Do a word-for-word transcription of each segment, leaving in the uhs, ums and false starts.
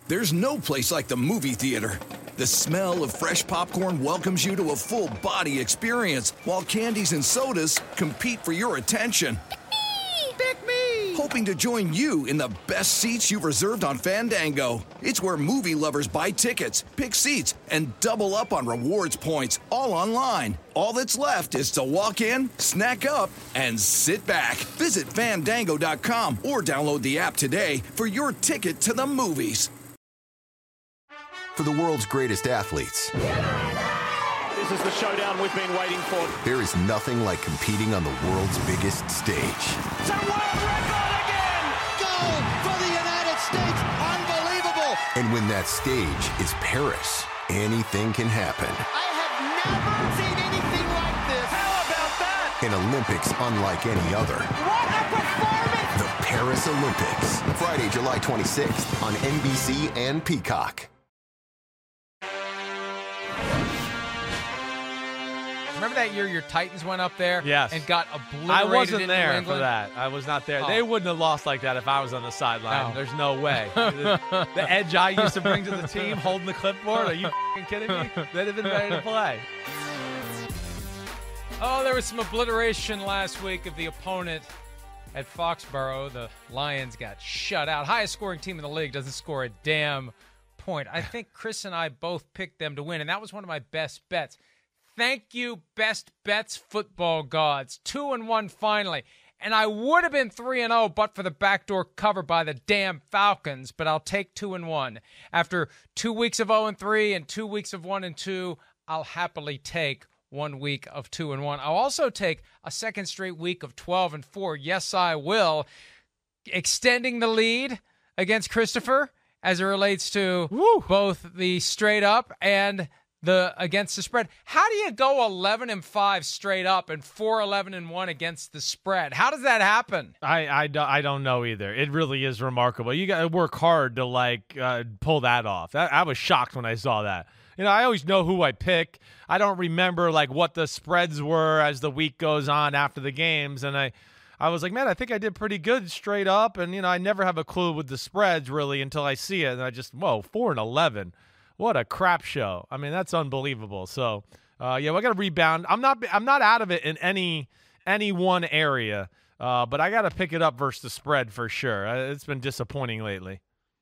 There's no place like the movie theater. The smell of fresh popcorn welcomes you to a full-body experience, while candies and sodas compete for your attention. Pick me! Hoping to join you in the best seats you've reserved on Fandango. It's where movie lovers buy tickets, pick seats, and double up on rewards points, all online. All that's left is to walk in, snack up, and sit back. Visit Fandango dot com or download the app today for your ticket to the movies. For the world's greatest athletes, this is the showdown we've been waiting for. There is nothing like competing on the world's biggest stage. It's a world record again! Gold for the United States! Unbelievable! And when that stage is Paris, anything can happen. I have never seen anything like this! How about that? An Olympics unlike any other. What a performance! The Paris Olympics. Friday, July twenty-sixth on N B C and Peacock. Remember that year your Titans went up there yes. and got obliterated I wasn't in there New England? for that. I was not there. Oh. They wouldn't have lost like that if I was on the sideline. No. There's no way. the, the edge I used to bring to the team, holding the clipboard, are you f***ing kidding me? They'd have been ready to play. Oh, there was some obliteration last week of the opponent at Foxborough. The Lions got shut out. Highest scoring team in the league, doesn't score a damn point. I think Chris and I both picked them to win, and that was one of my best bets. Thank you, best bets football gods. Two and one finally. And I would have been three and oh but for the backdoor cover by the damn Falcons, but I'll take two and one. After two weeks of oh and three and two weeks of one and two, I'll happily take one week of two and one. I'll also take a second straight week of twelve and four. Yes, I will. Extending the lead against Christopher as it relates to Woo. both the straight up and the against the spread. How do you go eleven and five straight up and four eleven and one against the spread? How does that happen? I, I, do- I don't know either. It really is remarkable. You got to work hard to like uh, pull that off. That, I was shocked when I saw that. You know, I always know who I pick. I don't remember like what the spreads were as the week goes on after the games, and I I was like, man, I think I did pretty good straight up, and you know, I never have a clue with the spreads really until I see it, and I just whoa, four and eleven. What a crap show. I mean, that's unbelievable. So, uh, yeah, we got to rebound. I'm not I'm not out of it in any any one area, uh, but I got to pick it up versus the spread for sure. Uh, it's been disappointing lately.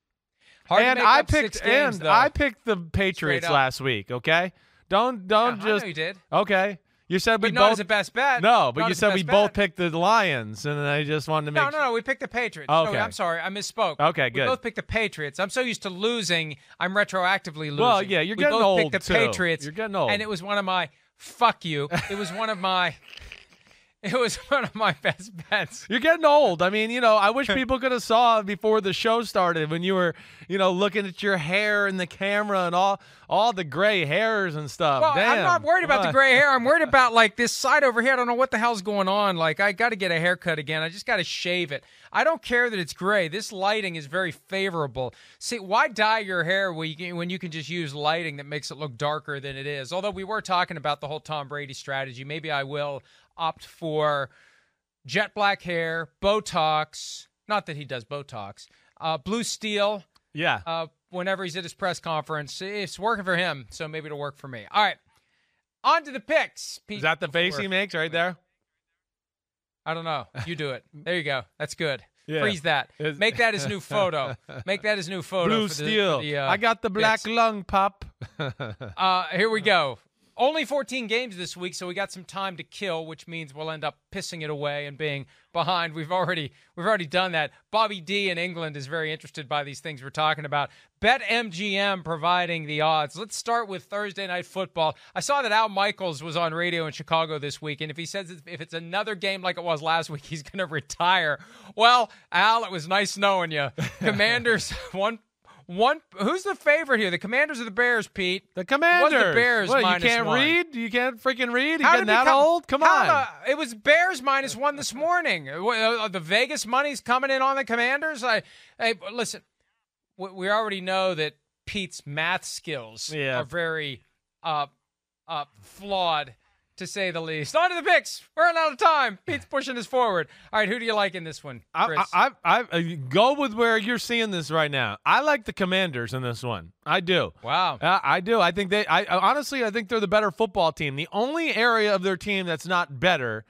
Hard and to make I up picked six games, and though. I picked the Patriots up. last week, okay? Don't don't Yeah, I just know you did. Okay. You said But we not both as a best bet. No, but Not you as a said best we bet. both picked the Lions, and I just wanted to make No, no, no. We picked the Patriots. Okay. No, I'm sorry. I misspoke. Okay, We good. both picked the Patriots. I'm so used to losing, I'm retroactively losing. Well, yeah, you're we getting both old, picked the too. Patriots. You're getting old. And it was one of my, fuck you. It was one of my, it was one of my best bets. You're getting old. I mean, you know, I wish people could have saw before the show started when you were, you know, looking at your hair in the camera and all all the gray hairs and stuff. Well, Damn. I'm not worried about the What? gray hair. I'm worried about, like, this side over here. I don't know what the hell's going on. Like, I got to get a haircut again. I just got to shave it. I don't care that it's gray. This lighting is very favorable. See, why dye your hair when you can, when you can just use lighting that makes it look darker than it is? Although we were talking about the whole Tom Brady strategy. Maybe I will opt for jet black hair, Botox. Not that he does Botox. Uh, blue steel. Yeah. Uh, whenever he's at his press conference. It's working for him, so maybe it'll work for me. All right. On to the picks. Pete, Is that the face he makes right there? I don't know. You do it. There you go. That's good. Yeah. Freeze that. Is- Make that his new photo. Make that his new photo. Blue for the, steel. for the, uh, I got the black picks. lung, pup. Uh, here we go. Only fourteen games this week, so we got some time to kill, which means we'll end up pissing it away and being behind. We've already we've already done that. Bobby D in England is very interested by these things we're talking about. BetMGM providing the odds. Let's start with Thursday Night Football. I saw that Al Michaels was on radio in Chicago this week, and if he says if it's another game like it was last week, he's going to retire. Well, Al, it was nice knowing you. Commanders one. One, who's the favorite here? The Commanders or the Bears, Pete? The Commanders. Was the Bears What, you minus can't one. read? You can't freaking read? You How getting did it that come- old? Come how on. the- it was Bears minus one this morning. Uh, uh, The Vegas money's coming in on the Commanders. I, hey, listen, we we already know that Pete's math skills Yeah. are very uh, uh, flawed. to say the least. On to the picks. We're running out of time. Pete's pushing us forward. All right, who do you like in this one, Chris? I, I, I, I go with where you're seeing this right now. I like the Commanders in this one. I do. Wow. Uh, I do. I think they. I honestly, I think they're the better football team. The only area of their team that's not better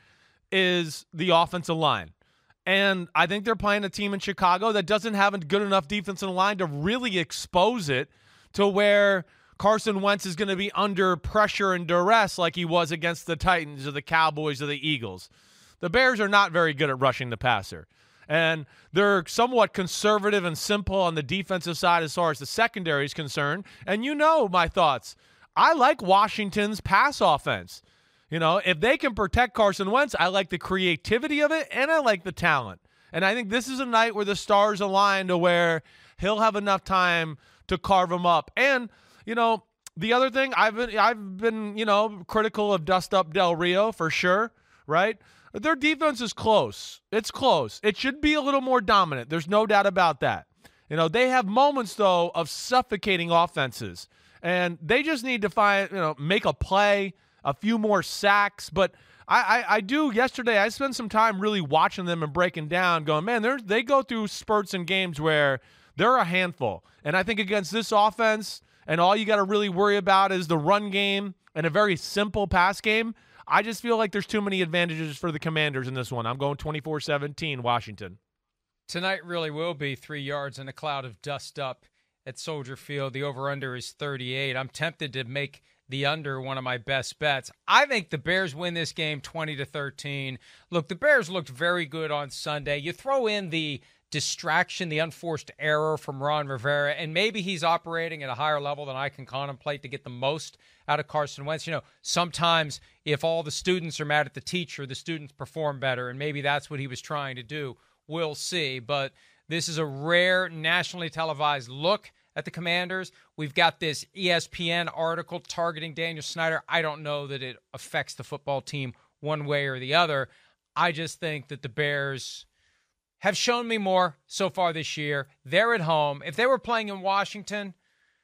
is the offensive line. And I think they're playing a team in Chicago that doesn't have a good enough defensive line to really expose it to where Carson Wentz is going to be under pressure and duress like he was against the Titans or the Cowboys or the Eagles. The Bears are not very good at rushing the passer. And they're somewhat conservative and simple on the defensive side as far as the secondary is concerned. And you know my thoughts. I like Washington's pass offense. You know, if they can protect Carson Wentz, I like the creativity of it, and I like the talent. And I think this is a night where the stars align to where he'll have enough time to carve him up. And, you know, the other thing, I've been, I've been, you know, critical of Dust Up Del Rio for sure, right? Their defense is close. It's close. It should be a little more dominant. There's no doubt about that. You know, they have moments, though, of suffocating offenses. And they just need to find, you know, make a play, a few more sacks. But I, I, I do, yesterday, I spent some time really watching them and breaking down, going, man, they're, they go through spurts in games where they're a handful. And I think against this offense, and all you got to really worry about is the run game and a very simple pass game, I just feel like there's too many advantages for the Commanders in this one. I'm going twenty-four seventeen, Washington. Tonight really will be three yards in a cloud of dust up at Soldier Field. The over-under is thirty-eight. I'm tempted to make the under one of my best bets. I think the Bears win this game twenty to thirteen. Look, the Bears looked very good on Sunday. You throw in the distraction, the unforced error from Ron Rivera, and maybe he's operating at a higher level than I can contemplate to get the most out of Carson Wentz. You know, sometimes if all the students are mad at the teacher, the students perform better, and maybe that's what he was trying to do. We'll see. But this is a rare nationally televised look at the Commanders. We've got this E S P N article targeting Daniel Snyder. I don't know that it affects the football team one way or the other. I just think that the Bears have shown me more so far this year. They're at home. If they were playing in Washington,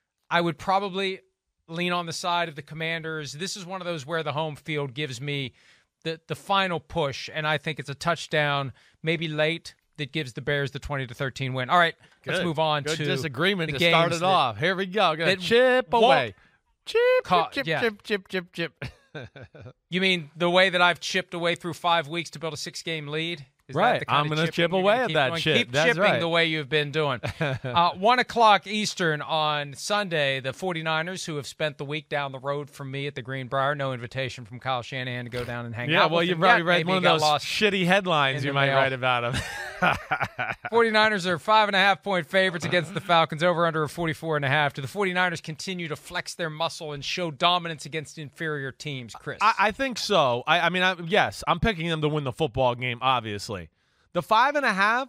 I would probably lean on the side of the Commanders. This is one of those where the home field gives me the, the final push, and I think it's a touchdown, maybe late, that gives the Bears the twenty to thirteen win. All right, Good. let's move on Good to disagreement the to start it that, off. Here we go. Gonna that chip won't away. Chip, ca- chip, yeah. chip, chip, chip, chip, chip. You mean the way that I've chipped away through five weeks to build a six-game lead? Is right. That the kind I'm going to chip away at that doing? chip. Keep That's chipping right. the way you've been doing. uh, one o'clock Eastern on Sunday, the 49ers, who have spent the week down the road from me at the Greenbrier, no invitation from Kyle Shanahan to go down and hang yeah, out well, with you've him probably yet. read Maybe one of he got those lost shitty headlines in you the might mail. write about him. 49ers are five and a half point favorites against the Falcons, over under a forty-four and a half. Do the 49ers continue to flex their muscle and show dominance against inferior teams, Chris? I, I think so. I, I mean, I, yes, I'm picking them to win the football game, obviously. The five and a half,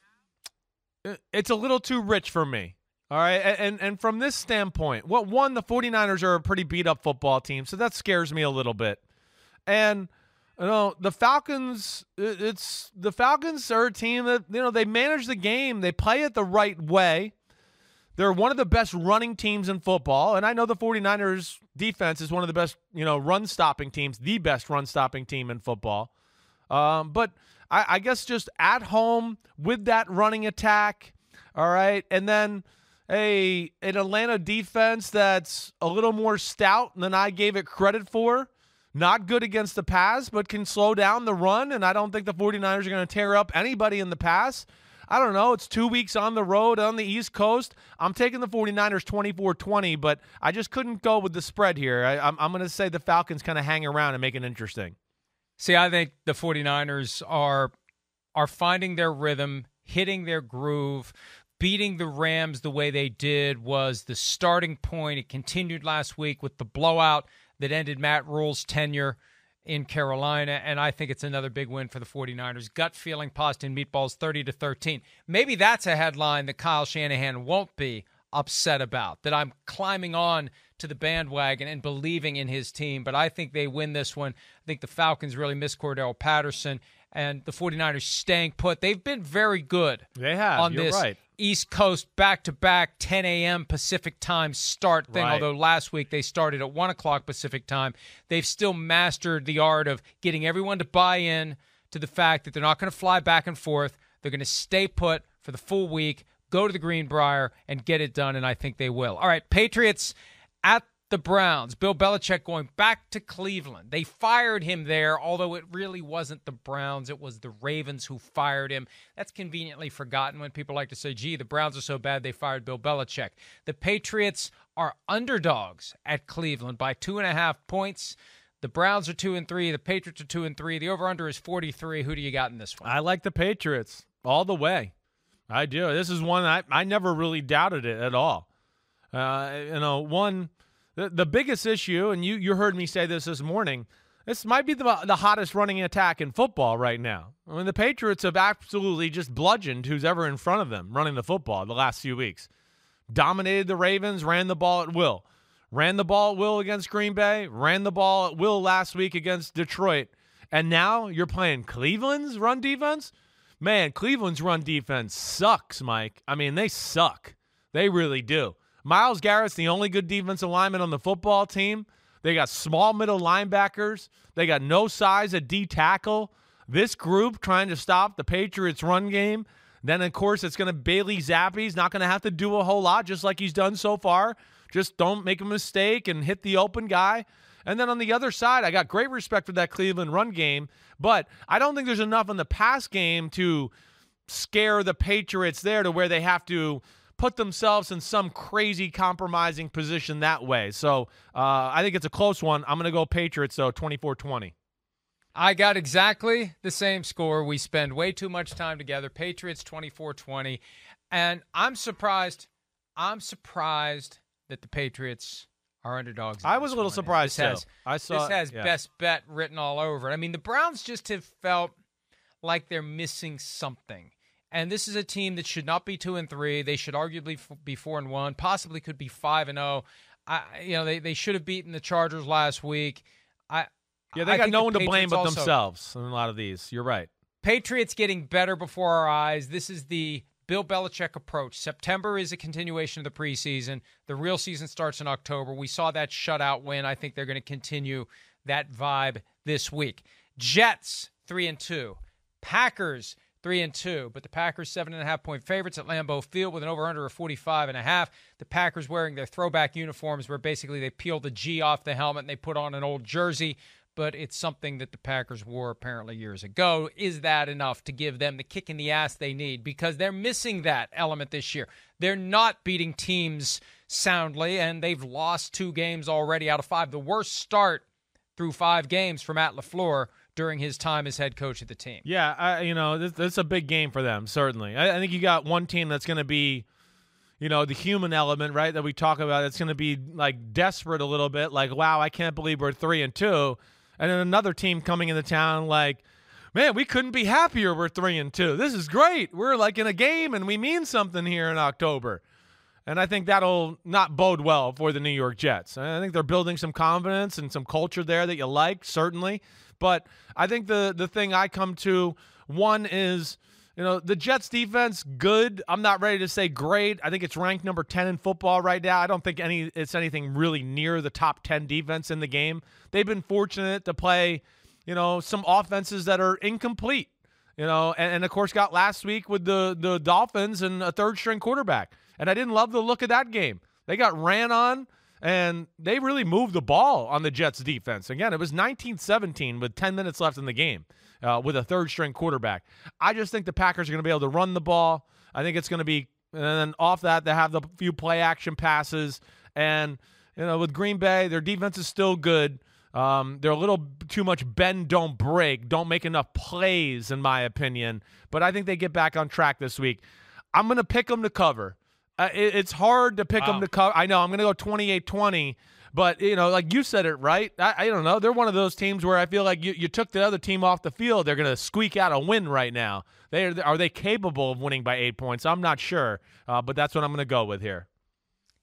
it's a little too rich for me. All right. And, and from this standpoint, well, one, the 49ers are a pretty beat up football team, so that scares me a little bit. And, you know, the Falcons, it's the Falcons are a team that, you know, they manage the game. They play it the right way. They're one of the best running teams in football. And I know the 49ers defense is one of the best, you know, run stopping teams, the best run stopping team in football. Um, but I, I guess just at home with that running attack, all right, and then a an Atlanta defense that's a little more stout than I gave it credit for. Not good against the pass, but can slow down the run, and I don't think the 49ers are going to tear up anybody in the pass. I don't know. It's two weeks on the road on the East Coast. I'm taking the 49ers twenty-four twenty, but I just couldn't go with the spread here. I, I'm, I'm going to say the Falcons kind of hang around and make it interesting. See, I think the 49ers are are finding their rhythm, hitting their groove. Beating the Rams the way they did was the starting point. It continued last week with the blowout that ended Matt Rule's tenure in Carolina, and I think it's another big win for the 49ers. Gut feeling, pasta and meatballs, thirty to thirteen. Maybe that's a headline that Kyle Shanahan won't be upset about, that I'm climbing on to the bandwagon and believing in his team. But I think they win this one. I think the Falcons really miss Cordell Patterson, and the 49ers staying put. They've been very good. They have. On You're this right. East Coast back-to-back ten a.m. Pacific time start thing, Right. although last week they started at one o'clock Pacific time. They've still mastered the art of getting everyone to buy in to the fact that they're not going to fly back and forth. They're going to stay put for the full week, go to the Greenbrier, and get it done, and I think they will. All right, Patriots at the Browns. Bill Belichick going back to Cleveland. They fired him there, although it really wasn't the Browns. It was the Ravens who fired him. That's conveniently forgotten when people like to say, gee, the Browns are so bad they fired Bill Belichick. The Patriots are underdogs at Cleveland by two and a half points. The Browns are two and three. The Patriots are two and three. The over-under is forty-three. Who do you got in this one? I like the Patriots all the way. I do. This is one I, I never really doubted it at all. Uh, you know, one, the, the biggest issue, and you, you heard me say this this morning, this might be the, the hottest running attack in football right now. I mean, the Patriots have absolutely just bludgeoned who's ever in front of them running the football the last few weeks. Dominated the Ravens, ran the ball at will. Ran the ball at will against Green Bay, ran the ball at will last week against Detroit. And now you're playing Cleveland's run defense? Man, Cleveland's run defense sucks, Mike. I mean, they suck. They really do. Myles Garrett's the only good defensive lineman on the football team. They got small middle linebackers. They got no size at D tackle. This group trying to stop the Patriots' run game. Then, of course, it's going to Bailey Zappi. He's not going to have to do a whole lot, just like he's done so far. Just don't make a mistake and hit the open guy. And then on the other side, I got great respect for that Cleveland run game, but I don't think there's enough in the pass game to scare the Patriots there to where they have to put themselves in some crazy compromising position that way. So uh, I think it's a close one. I'm going to go Patriots, though, twenty-four twenty. I got exactly the same score. We spend way too much time together. Patriots twenty-four twenty. And I'm surprised. I'm surprised that the Patriots are underdogs. I was a little one. surprised, this has, too. I saw, this has yeah. best bet written all over it. I mean, the Browns just have felt like they're missing something. And this is a team that should not be two and three. They should arguably be four and one, possibly could be five and zero. I, you know, they, they should have beaten the Chargers last week. I Yeah, they I got think no the one to blame Patriots but also, themselves in a lot of these. You're right. Patriots getting better before our eyes. This is the Bill Belichick approach. September is a continuation of the preseason. The real season starts in October. We saw that shutout win. I think they're going to continue that vibe this week. Jets, three and two. Packers, three and two. But the Packers, seven and a half point favorites at Lambeau Field with an over-under of forty-five and a half. The Packers wearing their throwback uniforms where basically they peel the G off the helmet and they put on an old jersey. But it's something that the Packers wore apparently years ago. Is that enough to give them the kick in the ass they need? Because they're missing that element this year. They're not beating teams soundly, and they've lost two games already out of five. The worst start through five games for Matt LaFleur during his time as head coach of the team. Yeah, I, you know, this, this is a big game for them, certainly. I, I think you got one team that's going to be, you know, the human element, right, that we talk about. It's going to be, like, desperate a little bit, like, wow, I can't believe we're three and two. And then another team coming into town like, man, we couldn't be happier we're three and two. This is great. We're like in a game and we mean something here in October. And I think that'll not bode well for the New York Jets. I think they're building some confidence and some culture there that you like, certainly. But I think the the thing I come to, one is, you know, the Jets defense, good. I'm not ready to say great. I think it's ranked number ten in football right now. I don't think any it's anything really near the top ten defense in the game. They've been fortunate to play, you know, some offenses that are incomplete, you know, and, and of course got last week with the, the Dolphins and a third-string quarterback. And I didn't love the look of that game. They got ran on, and they really moved the ball on the Jets defense. Again, it was nineteen seventeen with ten minutes left in the game. Uh, with a third-string quarterback. I just think the Packers are going to be able to run the ball. I think it's going to be, and then off that, they have the few play-action passes. And, you know, with Green Bay, their defense is still good. Um, they're a little too much bend, don't break, don't make enough plays, in my opinion. But I think they get back on track this week. I'm going to pick them to cover. Uh, it, it's hard to pick Wow. them to cover. I know, I'm going to go twenty-eight twenty. But, you know, like you said it right. I, I don't know. They're one of those teams where I feel like you, you took the other team off the field. They're going to squeak out a win right now. They Are, are they capable of winning by eight points? I'm not sure. Uh, but that's what I'm going to go with here.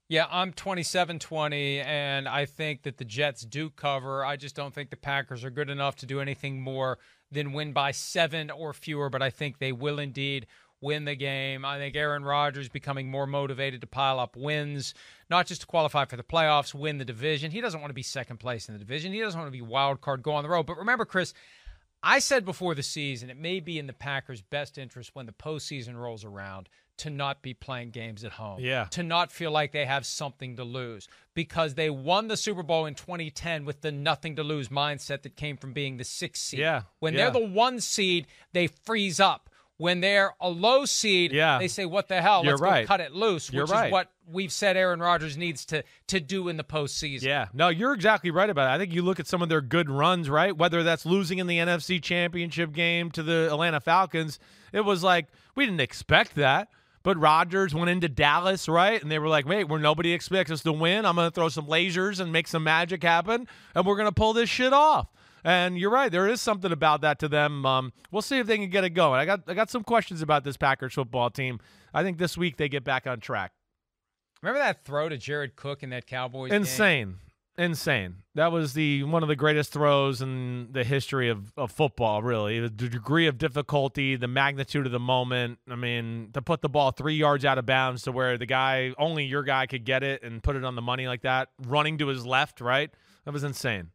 Yeah, I'm twenty-seven twenty, and I think that the Jets do cover. I just don't think the Packers are good enough to do anything more than win by seven or fewer, but I think they will indeed win the game. I think Aaron Rodgers becoming more motivated to pile up wins, not just to qualify for the playoffs, win the division. He doesn't want to be second place in the division. He doesn't want to be wild card, go on the road. But remember, Chris, I said before the season, it may be in the Packers' best interest when the postseason rolls around to not be playing games at home. Yeah. To not feel like they have something to lose, because they won the Super Bowl in twenty ten with the nothing to lose mindset that came from being the sixth seed. Yeah. When yeah. they're the one seed, they freeze up. When they're a low seed, yeah. they say, what the hell? You're Let's right. go cut it loose, You're which right. is what we've said Aaron Rodgers needs to to do in the postseason. Yeah. No, you're exactly right about it. I think you look at some of their good runs, right? Whether that's losing in the N F C Championship game to the Atlanta Falcons, it was like, we didn't expect that. But Rodgers went into Dallas, right? And they were like, wait, where nobody expects us to win. I'm going to throw some lasers and make some magic happen, and we're going to pull this shit off. And you're right. There is something about that to them. Um, we'll see if they can get it going. I got I got some questions about this Packers football team. I think this week they get back on track. Remember that throw to Jared Cook in that Cowboys Insane. game? Insane. That was the one of the greatest throws in the history of, of football, really. The degree of difficulty, the magnitude of the moment. I mean, to put the ball three yards out of bounds to where the guy, only your guy could get it and put it on the money like that, running to his left, right? That was insane.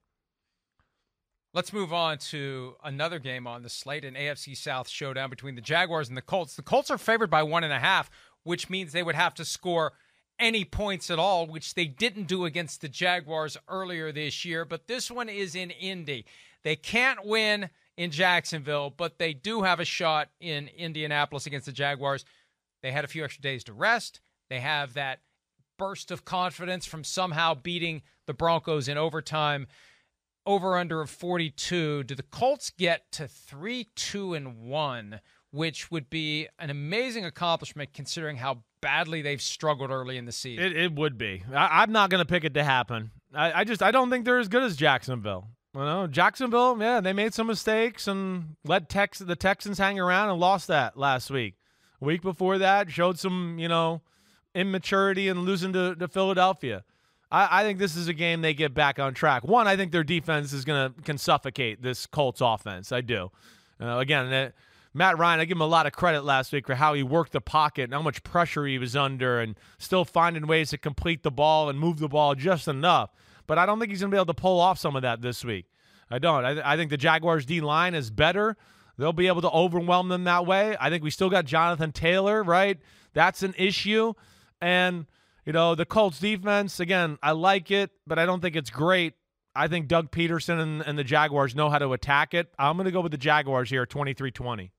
Let's move on to another game on the slate, an A F C South showdown between the Jaguars and the Colts. The Colts are favored by one and a half, which means they would have to score any points at all, which they didn't do against the Jaguars earlier this year. But this one is in Indy. They can't win in Jacksonville, but they do have a shot in Indianapolis against the Jaguars. They had a few extra days to rest. They have that burst of confidence from somehow beating the Broncos in overtime. Over under of forty-two. Do the Colts get to three two and one, which would be an amazing accomplishment considering how badly they've struggled early in the season? It, it would be. I, I'm not going to pick it to happen. I, I just I don't think they're as good as Jacksonville. You know, Jacksonville, yeah, they made some mistakes and let Tex the Texans hang around and lost that last week. A week before that, showed some, you know, immaturity and losing to, to Philadelphia. I, I think this is a game they get back on track. One, I think their defense is gonna can suffocate this Colts offense. I do. Uh, again, that, Matt Ryan, I give him a lot of credit last week for how he worked the pocket and how much pressure he was under and still finding ways to complete the ball and move the ball just enough. But I don't think he's going to be able to pull off some of that this week. I don't. I, th- I think the Jaguars' D-line is better. They'll be able to overwhelm them that way. I think we still got Jonathan Taylor, right? That's an issue. And, you know, the Colts defense, again, I like it, but I don't think it's great. I think Doug Peterson and, and the Jaguars know how to attack it. I'm going to go with the Jaguars here, twenty-three twenty.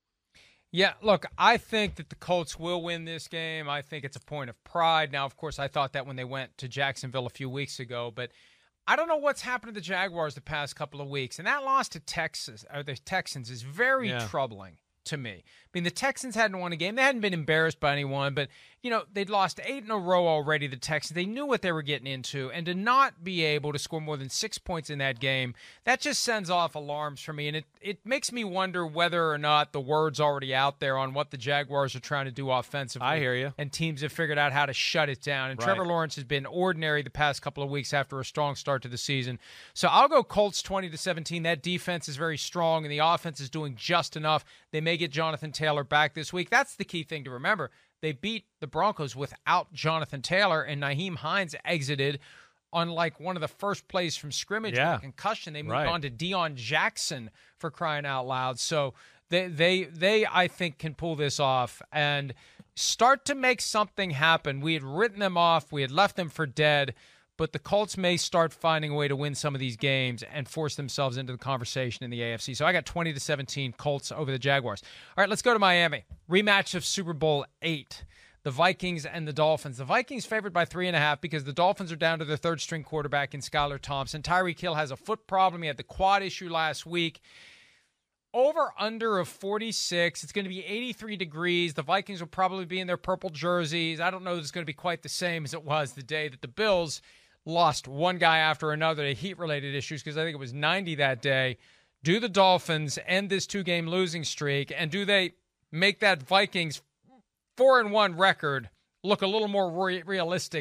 Yeah, look, I think that the Colts will win this game. I think it's a point of pride. Now, of course, I thought that when they went to Jacksonville a few weeks ago, but I don't know what's happened to the Jaguars the past couple of weeks. And that loss to Texas or the Texans is very yeah. troubling to me. I mean, the Texans hadn't won a game. They hadn't been embarrassed by anyone, but, you know, they'd lost eight in a row already, the Texans. They knew what they were getting into, and to not be able to score more than six points in that game, that just sends off alarms for me, and it, it makes me wonder whether or not the word's already out there on what the Jaguars are trying to do offensively. I hear you. And teams have figured out how to shut it down, and right. Trevor Lawrence has been ordinary the past couple of weeks after a strong start to the season. So I'll go Colts twenty to seventeen. That defense is very strong, and the offense is doing just enough. They may get Jonathan Taylor back this week. That's the key thing to remember. They beat the Broncos without Jonathan Taylor, and Nyheim Hines exited on like one of the first plays from scrimmage yeah. with a concussion. They moved right. on to Deion Jackson, for crying out loud. So they, they, they, I think, can pull this off and start to make something happen. We had written them off. We had left them for dead. But the Colts may start finding a way to win some of these games and force themselves into the conversation in the A F C. So I got twenty to seventeen Colts over the Jaguars. All right, let's go to Miami. Rematch of Super Bowl eight. The Vikings and the Dolphins. The Vikings favored by three and a half because the Dolphins are down to their third string quarterback in Skylar Thompson. Tyreek Hill has a foot problem. He had the quad issue last week. Over under of forty-six. It's going to be eighty-three degrees. The Vikings will probably be in their purple jerseys. I don't know that it's going to be quite the same as it was the day that the Bills lost one guy after another to heat-related issues because I think it was ninety that day. Do the Dolphins end this two-game losing streak, and do they make that Vikings four and one record look a little more re- realistic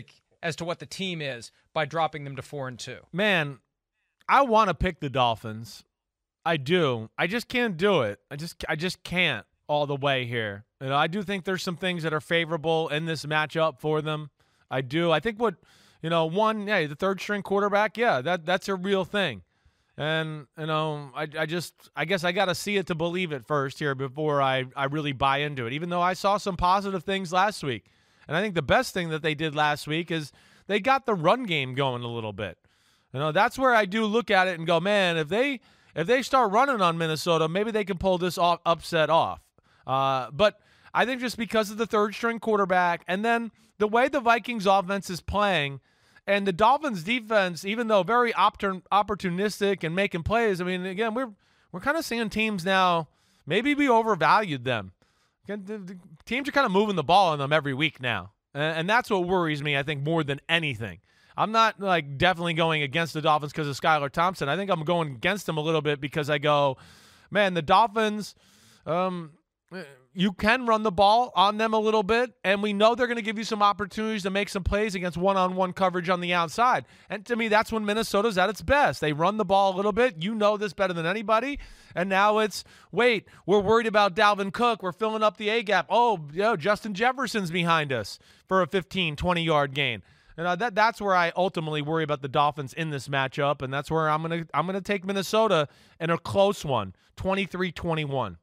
as to what the team is by dropping them to four and two. Man, I want to pick the Dolphins. I do. I just can't do it. I just I just can't all the way here. You know, I do think there's some things that are favorable in this matchup for them. I do. I think what, you know, one, yeah, the third string quarterback, yeah, that that's a real thing. And, you know, I, I just, I guess I got to see it to believe it first here before I, I really buy into it, even though I saw some positive things last week. And I think the best thing that they did last week is they got the run game going a little bit. You know, that's where I do look at it and go, man, if they if they start running on Minnesota, maybe they can pull this off, upset off. Uh, but I think just because of the third string quarterback and then the way the Vikings offense is playing, and the Dolphins defense, even though very opportun- opportunistic and making plays, I mean, again, we're we're kind of seeing teams now, maybe we overvalued them. The, the teams are kind of moving the ball on them every week now, and, and that's what worries me, I think, more than anything. I'm not, like, definitely going against the Dolphins because of Skylar Thompson. I think I'm going against them a little bit because I go, man, the Dolphins, um, you can run the ball on them a little bit, and we know they're going to give you some opportunities to make some plays against one-on-one coverage on the outside. And to me, that's when Minnesota's at its best. They run the ball a little bit. You know this better than anybody. And now it's, wait, we're worried about Dalvin Cook. We're filling up the A-gap. Oh, you know, Justin Jefferson's behind us for a fifteen, twenty-yard gain. And uh, that that's where I ultimately worry about the Dolphins in this matchup, and that's where I'm gonna I'm gonna take Minnesota in a close one, twenty-three twenty-one.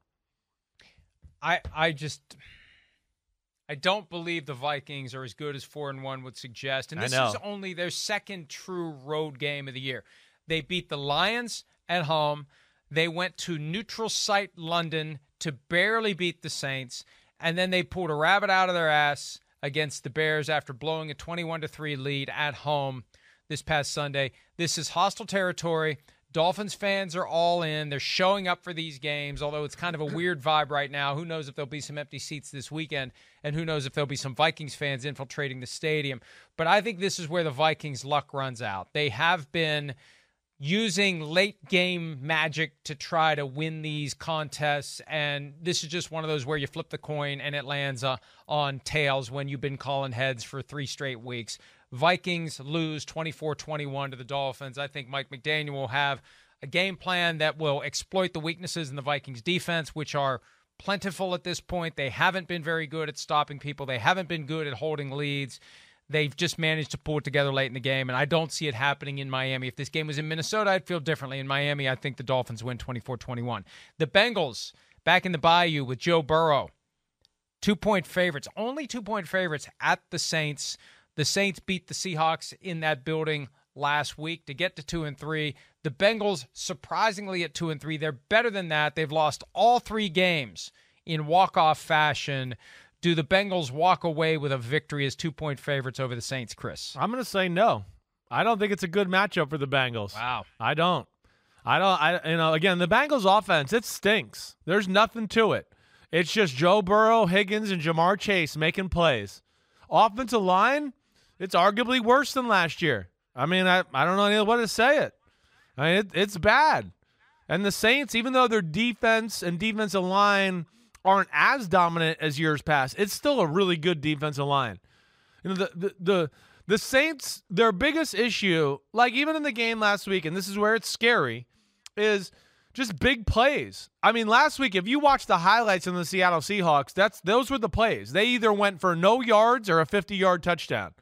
I I just I don't believe the Vikings are as good as four and one would suggest, and this is only their second true road game of the year. They beat the Lions at home. They went to neutral site London to barely beat the Saints, and then they pulled a rabbit out of their ass against the Bears after blowing a twenty-one to three lead at home this past Sunday. This is hostile territory. Dolphins fans are all in. They're showing up for these games, although it's kind of a weird vibe right now. Who knows if there'll be some empty seats this weekend, and who knows if there'll be some Vikings fans infiltrating the stadium. But I think this is where the Vikings' luck runs out. They have been using late-game magic to try to win these contests, and this is just one of those where you flip the coin and it lands uh, on tails when you've been calling heads for three straight weeks. Vikings lose twenty-four twenty-one to the Dolphins. I think Mike McDaniel will have a game plan that will exploit the weaknesses in the Vikings defense, which are plentiful at this point. They haven't been very good at stopping people. They haven't been good at holding leads. They've just managed to pull it together late in the game, and I don't see it happening in Miami. If this game was in Minnesota, I'd feel differently. In Miami, I think the Dolphins win twenty-four twenty-one. The Bengals, back in the Bayou with Joe Burrow, two-point favorites, only two-point favorites at the Saints. The Saints beat the Seahawks in that building last week to get to two and three. The Bengals, surprisingly at two and three, they're better than that. They've lost all three games in walk-off fashion. Do the Bengals walk away with a victory as two-point favorites over the Saints, Chris? I'm going to say no. I don't think it's a good matchup for the Bengals. Wow. I don't. I don't. I you know, again, the Bengals offense, it stinks. There's nothing to it. It's just Joe Burrow, Higgins, and Jamar Chase making plays. Offensive line, it's arguably worse than last year. I mean, I, I don't know any way to say it. I mean, it, it's bad. And the Saints, even though their defense and defensive line aren't as dominant as years past, it's still a really good defensive line. You know, the the the, the Saints, their biggest issue, like even in the game last week, and this is where it's scary, is just big plays. I mean, last week, if you watch the highlights in the Seattle Seahawks, that's those were the plays. They either went for no yards or a fifty-yard touchdown.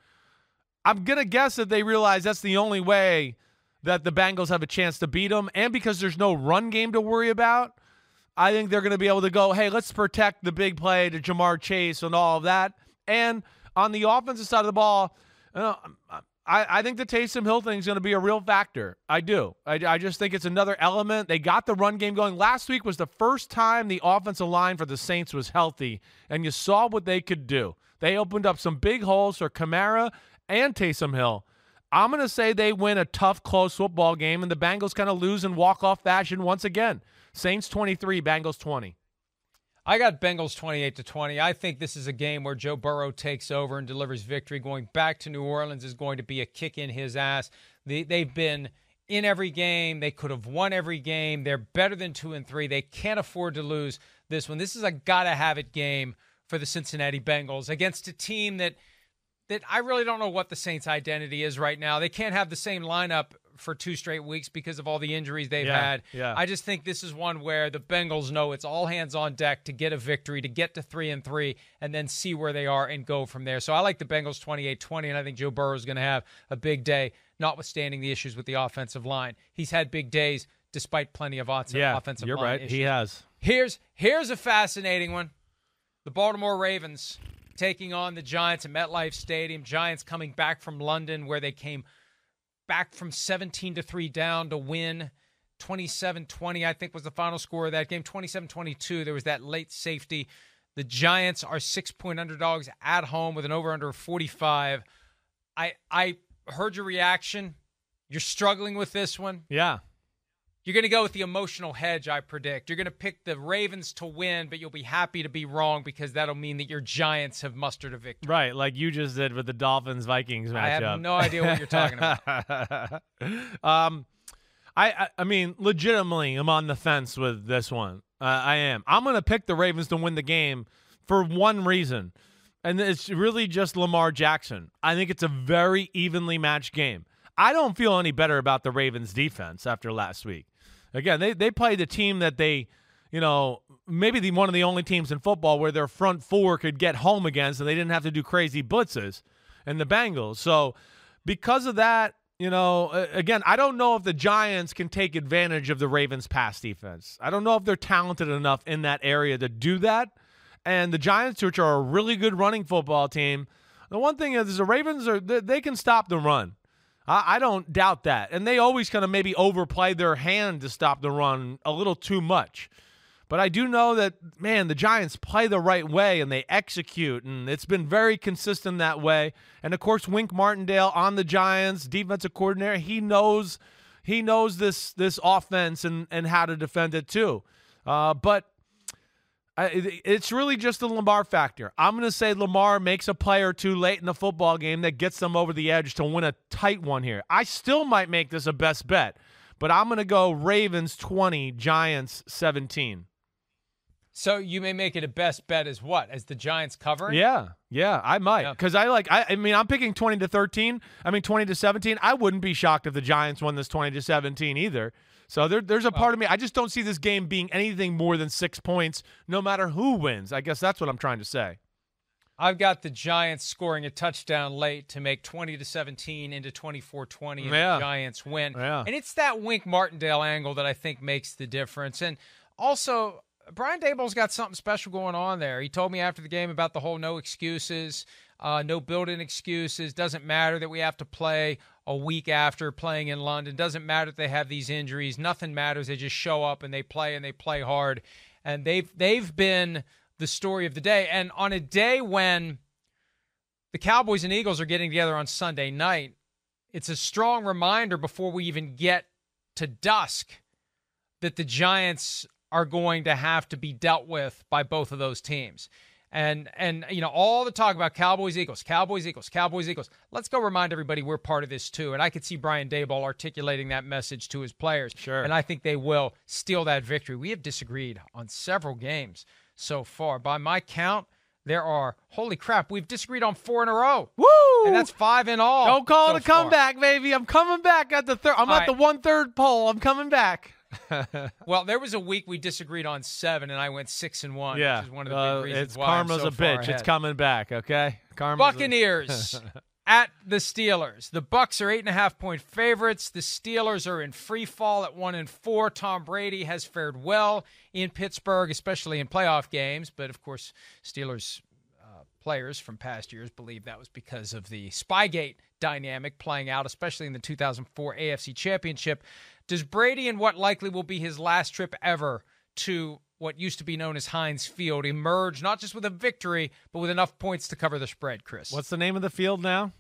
I'm going to guess that they realize that's the only way that the Bengals have a chance to beat them, and because there's no run game to worry about, I think they're going to be able to go, hey, let's protect the big play to Jamar Chase and all of that. And on the offensive side of the ball, you know, I, I think the Taysom Hill thing is going to be a real factor. I do. I, I just think it's another element. They got the run game going. Last week was the first time the offensive line for the Saints was healthy, and you saw what they could do. They opened up some big holes for Kamara and Taysom Hill. I'm going to say they win a tough, close football game, and the Bengals kind of lose in walk-off fashion once again. Saints twenty-three, Bengals twenty. I got Bengals twenty-eight to twenty. I think this is a game where Joe Burrow takes over and delivers victory. Going back to New Orleans is going to be a kick in his ass. They, they've been in every game. They could have won every game. They're better than two and three. They can't afford to lose this one. This is a gotta-have-it game for the Cincinnati Bengals against a team that that I really don't know what the Saints' identity is right now. They can't have the same lineup for two straight weeks because of all the injuries they've yeah, had. Yeah. I just think this is one where the Bengals know it's all hands on deck to get a victory, to get to three and three, and then see where they are and go from there. So I like the Bengals twenty-eight twenty, and I think Joe Burrow is going to have a big day, notwithstanding the issues with the offensive line. He's had big days despite plenty of offensive, yeah, offensive you're line right. issues. He has. Here's here's a fascinating one. The Baltimore Ravens taking on the Giants at MetLife Stadium. Giants coming back from London, where they came back from seventeen to three down to win. twenty-seven twenty, I think, was the final score of that game. twenty-seven twenty-two, there was that late safety. The Giants are six-point underdogs at home with an over-under of forty-five. I I heard your reaction. You're struggling with this one. Yeah. You're going to go with the emotional hedge, I predict. You're going to pick the Ravens to win, but you'll be happy to be wrong because that'll mean that your Giants have mustered a victory. Right, like you just did with the Dolphins-Vikings matchup. I have no idea what you're talking about. um, I, I I mean, legitimately, I'm on the fence with this one. Uh, I am. I'm going to pick the Ravens to win the game for one reason, and it's really just Lamar Jackson. I think it's a very evenly matched game. I don't feel any better about the Ravens' defense after last week. Again, they, they played the team that they, you know, maybe the, one of the only teams in football where their front four could get home against and they didn't have to do crazy blitzes, and the Bengals. So because of that, you know, again, I don't know if the Giants can take advantage of the Ravens' pass defense. I don't know if they're talented enough in that area to do that. And the Giants, which are a really good running football team, the one thing is the Ravens, are they can stop the run. I don't doubt that. And they always kind of maybe overplay their hand to stop the run a little too much. But I do know that, man, the Giants play the right way and they execute, and it's been very consistent that way. And, of course, Wink Martindale on the Giants, defensive coordinator, he knows he knows this this offense and, and how to defend it too. Uh, but I, it's really just the Lamar factor. I'm going to say Lamar makes a play or two late in the football game that gets them over the edge to win a tight one here. I still might make this a best bet, but I'm going to go Ravens twenty, Giants seventeen. So you may make it a best bet as what? As the Giants covering? Yeah, yeah, I might. Yeah. Because I like, I, I mean, I'm picking twenty to thirteen. I mean, twenty to seventeen. I wouldn't be shocked if the Giants won this twenty to seventeen either. So there, there's a part of me, I just don't see this game being anything more than six points, no matter who wins. I guess that's what I'm trying to say. I've got the Giants scoring a touchdown late to make twenty to seventeen into twenty-four twenty, and Yeah. the Giants win. Yeah. And it's that Wink Martindale angle that I think makes the difference. And also, Brian Daboll's got something special going on there. He told me after the game about the whole no excuses, uh, no built-in excuses. Doesn't matter that we have to play a week after playing in London. Doesn't matter that they have these injuries. Nothing matters. They just show up and they play and they play hard. And they've they've been the story of the day. And on a day when the Cowboys and Eagles are getting together on Sunday night, it's a strong reminder before we even get to dusk that the Giants are going to have to be dealt with by both of those teams. And, and you know, all the talk about Cowboys, Eagles, Cowboys, Eagles, Cowboys, Eagles. Let's go remind everybody we're part of this too. And I could see Brian Daboll articulating that message to his players. Sure. And I think they will steal that victory. We have disagreed on several games so far. By my count, there are, holy crap, we've disagreed on four in a row. Woo! And that's five in all. Don't call so it a far. comeback, baby. I'm coming back at the third. I'm All at right. the one-third poll. I'm coming back. Well, there was a week we disagreed on seven, and I went six and one, Yeah, which is one of the uh, big reasons it's why I'm karma's so a far bitch. It's ahead. coming back, okay? Karma's Buccaneers at the Steelers. The Bucs are eight and a half point favorites. The Steelers are in free fall at one and four. Tom Brady has fared well in Pittsburgh, especially in playoff games. But of course, Steelers uh, players from past years believe that was because of the Spygate dynamic playing out, especially in the two thousand four A F C Championship. Does Brady, in what likely will be his last trip ever to what used to be known as Heinz Field, emerge not just with a victory, but with enough points to cover the spread, Chris? What's the name of the field now?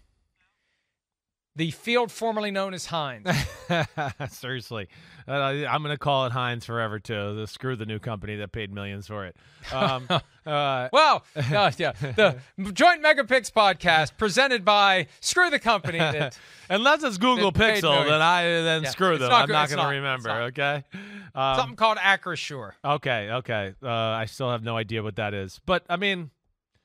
The field formerly known as Heinz. Seriously. Uh, I'm going to call it Heinz forever, too. The, screw the new company that paid millions for it. Um, uh, Well, uh, yeah, the Joint Mega Picks podcast presented by Screw the Company. That, unless it's Google that paid Pixel, millions. then I then Yeah, screw it's them. not I'm good. not It's going to not. remember, It's okay? Um, something called Acrisure. Okay, okay. Uh, I still have no idea what that is. But, I mean,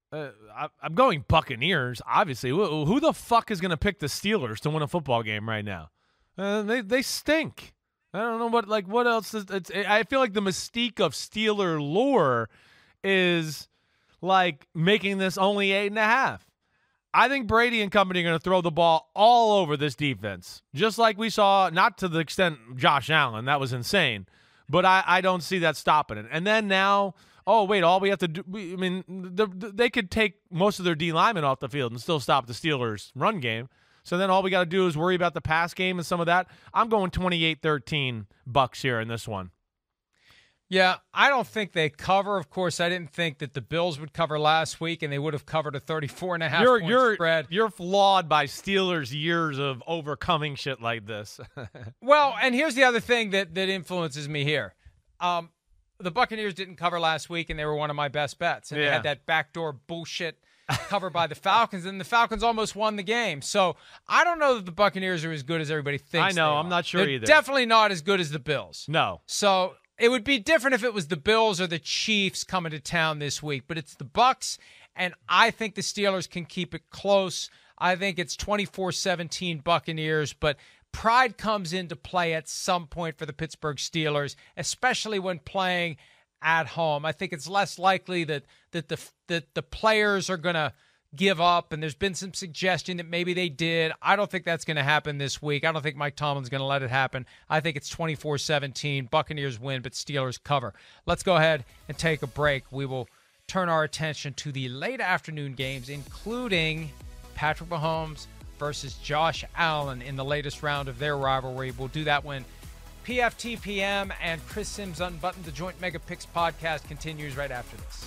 uh, I, I'm going Buccaneers, obviously. Who, who the fuck is going to pick the Steelers to win a football game right now? Uh, they they stink. I don't know what like what else. Is, it's, I feel like the mystique of Steeler lore is like making this only eight and a half. I think Brady and company are going to throw the ball all over this defense, just like we saw, not to the extent Josh Allen. That was insane. But I, I don't see that stopping it. And then now, oh, wait, all we have to do, we, I mean, the, the, they could take most of their D linemen off the field and still stop the Steelers' run game. So then all we got to do is worry about the pass game and some of that. I'm going twenty-eight thirteen Bucks here in this one. Yeah, I don't think they cover. Of course, I didn't think that the Bills would cover last week, and they would have covered a thirty-four and a half you're, point you're, spread. You're flawed by Steelers' years of overcoming shit like this. Well, and here's the other thing that, that influences me here. Um, the Buccaneers didn't cover last week, and they were one of my best bets. And yeah. they had that backdoor bullshit covered by the Falcons, and the Falcons almost won the game. So I don't know that the Buccaneers are as good as everybody thinks I know. they I'm are. not sure They're either. Definitely not as good as the Bills. No. So it would be different if it was the Bills or the Chiefs coming to town this week, but it's the Bucks, and I think the Steelers can keep it close. I think it's twenty-four seventeen Buccaneers, but pride comes into play at some point for the Pittsburgh Steelers, especially when playing at home. I think it's less likely that that the that the players are going to give up, and there's been some suggestion that maybe they did. I don't think that's going to happen this week. I don't think Mike Tomlin's going to let it happen. I think it's twenty-four seventeen. Buccaneers win, but Steelers cover. Let's go ahead and take a break. We will turn our attention to the late afternoon games, including Patrick Mahomes versus Josh Allen in the latest round of their rivalry. We'll do that when P F T P M and Chris Sims Unbuttoned, the Joint Mega Picks podcast, continues right after this.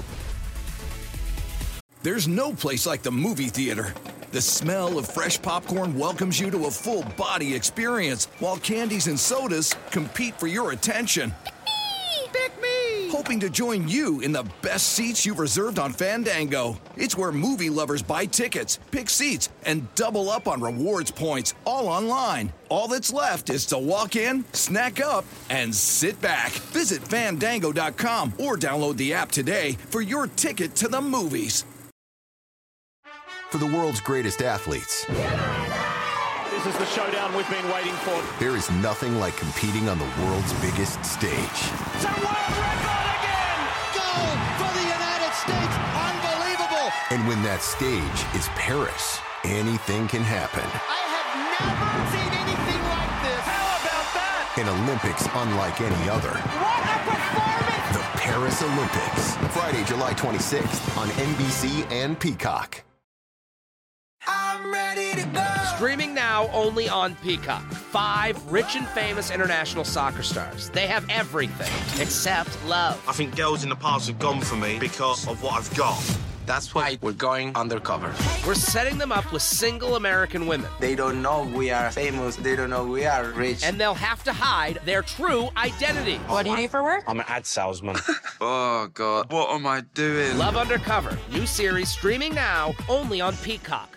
There's no place like the movie theater. The smell of fresh popcorn welcomes you to a full-body experience, while candies and sodas compete for your attention. Pick me! Hoping to join you in the best seats you've reserved on Fandango. It's where movie lovers buy tickets, pick seats, and double up on rewards points, all online. All that's left is to walk in, snack up, and sit back. Visit Fandango dot com or download the app today for your ticket to the movies. For the world's greatest athletes, This is the showdown we've been waiting for. there is nothing like competing on the world's biggest stage. It's a world record again! Goal for the United States. Unbelievable. And when that stage is Paris, anything can happen. I have never seen anything like this. How about that? An Olympics unlike any other. What a performance. The Paris Olympics. Friday, July twenty-sixth on N B C and Peacock. I'm ready to go. Streaming now only on Peacock. Five rich and famous international soccer stars. They have everything except love. I think girls in the past have gone for me because of what I've got. That's why we're going undercover. We're setting them up with single American women. They don't know we are famous. They don't know we are rich. And they'll have to hide their true identity. What do you do for work? I'm an ad salesman. Oh, God. What am I doing? Love Undercover. New series streaming now only on Peacock.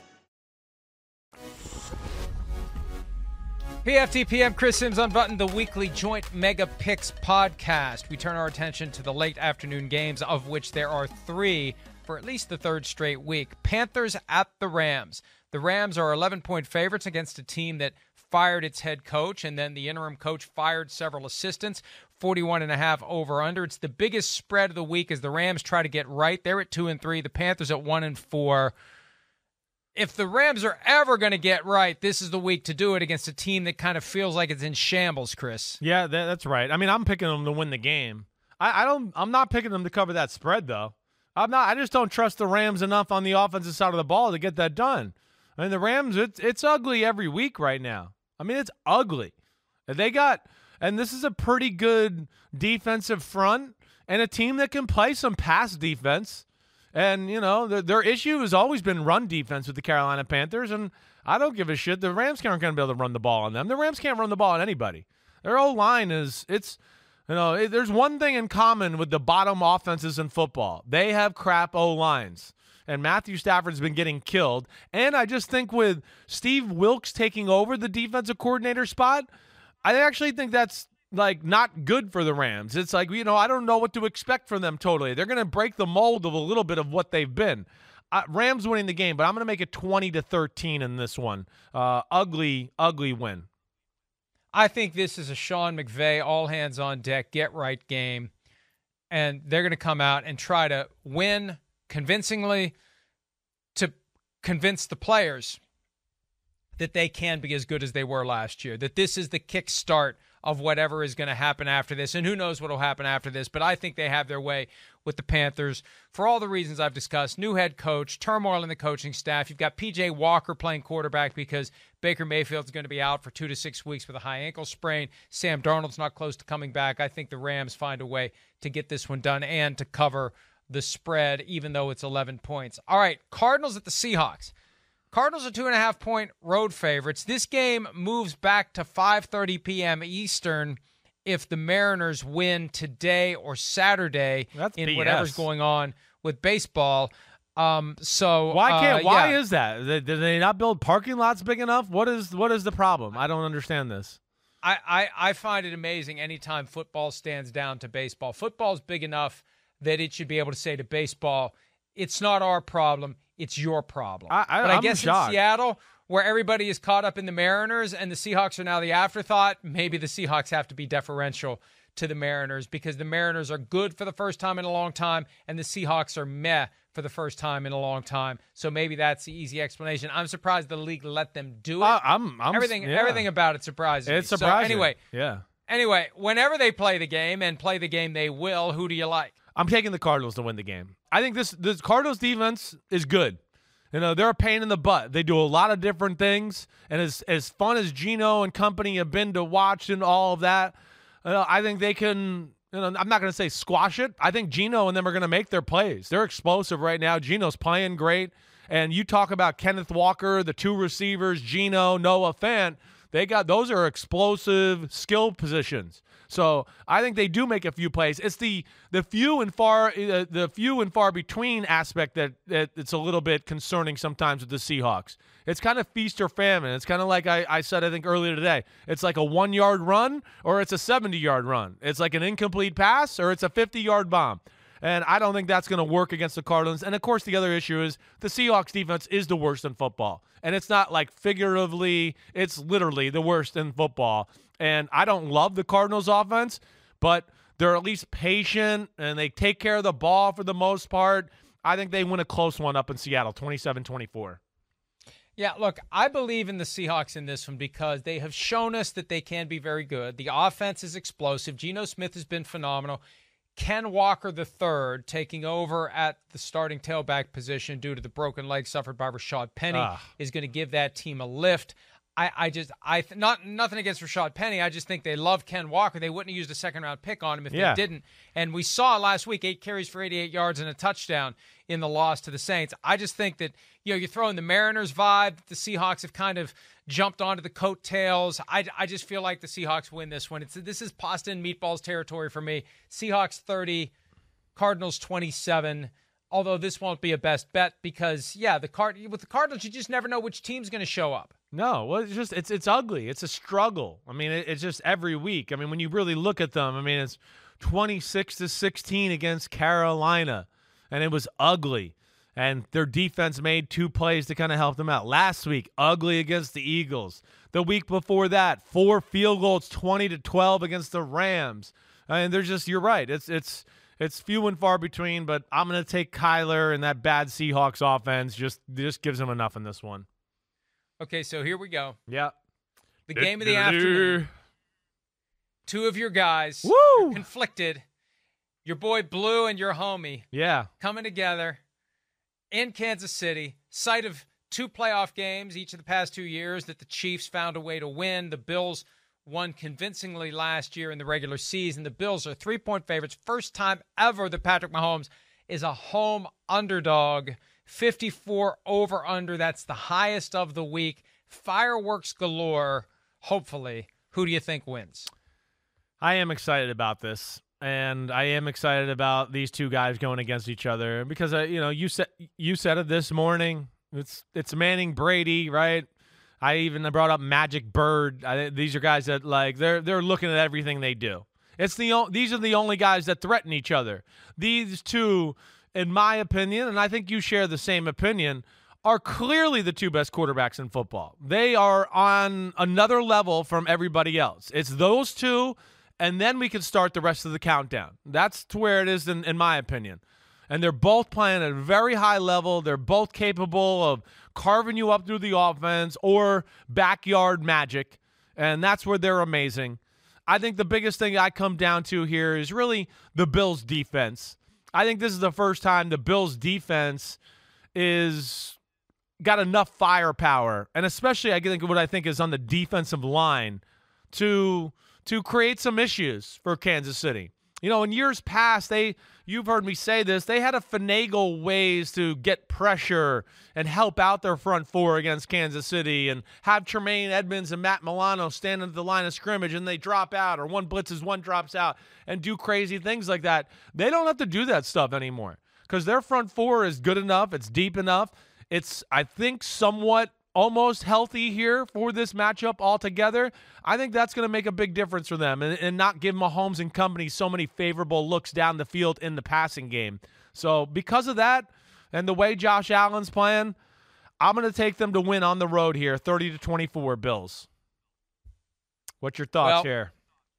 P F T P M, Chris Sims Unbuttoned, the weekly Joint Mega Picks podcast. We turn our attention to the late afternoon games, of which there are three for at least the third straight week. Panthers at the Rams. The Rams are eleven-point favorites against a team that fired its head coach, and then the interim coach fired several assistants. forty-one and a half over under. It's the biggest spread of the week as the Rams try to get right. They're at two and three. The Panthers at one and four. If the Rams are ever going to get right, this is the week to do it against a team that kind of feels like it's in shambles, Chris. Yeah, that, that's right. I mean, I'm picking them to win the game. I, I don't. I'm not picking them to cover that spread, though. I'm not. I just don't trust the Rams enough on the offensive side of the ball to get that done. I mean, the Rams. It's it's ugly every week right now. I mean, it's ugly. They got, and this is a pretty good defensive front and a team that can play some pass defense. And, you know, the, their issue has always been run defense with the Carolina Panthers, and I don't give a shit. The Rams aren't going to be able to run the ball on them. The Rams can't run the ball on anybody. Their O-line is, it's, you know, it, there's one thing in common with the bottom offenses in football. They have crap O-lines, and Matthew Stafford's been getting killed. And I just think with Steve Wilks taking over the defensive coordinator spot, I actually think that's like not good for the Rams. It's like, you know, I don't know what to expect from them totally. They're going to break the mold of a little bit of what they've been. Uh, Rams winning the game, but I'm going to make it twenty to thirteen in this one. Uh, ugly, ugly win. I think this is a Sean McVay all hands on deck, get right game. And they're going to come out and try to win convincingly to convince the players that they can be as good as they were last year, that this is the kickstart of whatever is going to happen after this. And who knows what will happen after this, but I think they have their way with the Panthers for all the reasons I've discussed. New head coach, turmoil in the coaching staff. You've got P J Walker playing quarterback because Baker Mayfield's going to be out for two to six weeks with a high ankle sprain. Sam Darnold's not close to coming back. I think the Rams find a way to get this one done and to cover the spread, even though it's eleven points. All right, Cardinals at the Seahawks. Cardinals are two and a half point road favorites. This game moves back to five thirty p.m. Eastern if the Mariners win today or Saturday That's in B S. whatever's going on with baseball. Um, so why can't? Uh, why yeah. is that? Did they not build parking lots big enough? What is what is the problem? I don't understand this. I, I, I find it amazing anytime football stands down to baseball. Football's big enough that it should be able to say to baseball, it's not our problem, it's your problem. I, I, but I I'm guess shocked. in Seattle, where everybody is caught up in the Mariners and the Seahawks are now the afterthought, maybe the Seahawks have to be deferential to the Mariners because the Mariners are good for the first time in a long time and the Seahawks are meh for the first time in a long time. So maybe that's the easy explanation. I'm surprised the league let them do it. Uh, I'm, I'm everything, yeah. everything about it surprises me. It's surprising. So anyway, yeah. Anyway, whenever they play the game and play the game they will, who do you like? I'm taking the Cardinals to win the game. I think this this Cardinals defense is good. You know, they're a pain in the butt. They do a lot of different things, and as as fun as Geno and company have been to watch and all of that, uh, I think they can. You know, I'm not going to say squash it. I think Geno and them are going to make their plays. They're explosive right now. Geno's playing great, and you talk about Kenneth Walker, the two receivers, Geno, Noah Fant. They got those are explosive skill positions. So I think they do make a few plays. It's the the few and far uh, the few and far between aspect that, that it's a little bit concerning sometimes with the Seahawks. It's kind of feast or famine. It's kind of like I, I said I think earlier today. It's like a one yard run or it's a seventy yard run. It's like an incomplete pass or it's a fifty yard bomb. And I don't think that's going to work against the Cardinals. And, of course, the other issue is the Seahawks defense is the worst in football. And it's not like figuratively. It's literally the worst in football. And I don't love the Cardinals offense, but they're at least patient and they take care of the ball for the most part. I think they win a close one up in Seattle, twenty-seven twenty-four. Yeah, look, I believe in the Seahawks in this one because they have shown us that they can be very good. The offense is explosive. Geno Smith has been phenomenal. Ken Walker the third taking over at the starting tailback position due to the broken leg suffered by Rashad Penny ah. is going to give that team a lift. I, I just, I th- not nothing against Rashad Penny. I just think they love Ken Walker. They wouldn't have used a second round pick on him if yeah. they didn't. And we saw last week eight carries for eighty-eight yards and a touchdown in the loss to the Saints. I just think that, you know, you're throwing the Mariners vibe. The Seahawks have kind of jumped onto the coattails. I, I just feel like the Seahawks win this one. It's this is pasta and meatballs territory for me. Seahawks thirty, Cardinals twenty-seven. Although this won't be a best bet because, yeah, the Card with the Cardinals, you just never know which team's going to show up. No, well, it's just it's it's ugly. It's a struggle. I mean, it, it's just every week. I mean, when you really look at them, I mean, it's twenty-six to sixteen against Carolina, and it was ugly. And their defense made two plays to kind of help them out. Last week, ugly against the Eagles. The week before that, four field goals, twenty to twelve against the Rams. I mean, they're just you're right. It's it's. It's few and far between, but I'm going to take Kyler, and that bad Seahawks offense just just gives him enough in this one. Okay, so here we go. Yeah. The game of the afternoon. Two of your guys Woo! conflicted. Your boy Blue and your homie. Yeah. Coming together in Kansas City, site of two playoff games each of the past two years that the Chiefs found a way to win. The Bills won convincingly last year in the regular season. The Bills are three-point favorites. First time ever that Patrick Mahomes is a home underdog. fifty-four over-under. That's the highest of the week. Fireworks galore, hopefully. Who do you think wins? I am excited about this, and I am excited about these two guys going against each other because, uh, you know, you said you said it this morning. It's it's Manning Brady, right? I even brought up Magic Bird. I, these are guys that like they're they're looking at everything they do. It's the o- these are the only guys that threaten each other. These two, in my opinion, and I think you share the same opinion, are clearly the two best quarterbacks in football. They are on another level from everybody else. It's those two, and then we can start the rest of the countdown. That's to where it is, in, in my opinion. And they're both playing at a very high level. They're both capable of carving you up through the offense or backyard magic, and that's where they're amazing. I think the biggest thing I come down to here is really the Bills' defense. I think this is the first time the Bills' defense is got enough firepower, and especially I think what I think is on the defensive line to to create some issues for Kansas City. You know, in years past, they you've heard me say this, they had to finagle ways to get pressure and help out their front four against Kansas City and have Tremaine Edmonds and Matt Milano stand at the line of scrimmage and they drop out, or one blitzes, one drops out, and do crazy things like that. They don't have to do that stuff anymore because their front four is good enough. It's deep enough. It's, I think, somewhat almost healthy here for this matchup altogether. I think that's going to make a big difference for them and, and not give Mahomes and company so many favorable looks down the field in the passing game. So because of that and the way Josh Allen's playing, I'm going to take them to win on the road here, thirty to twenty-four Bills. What's your thoughts well, here?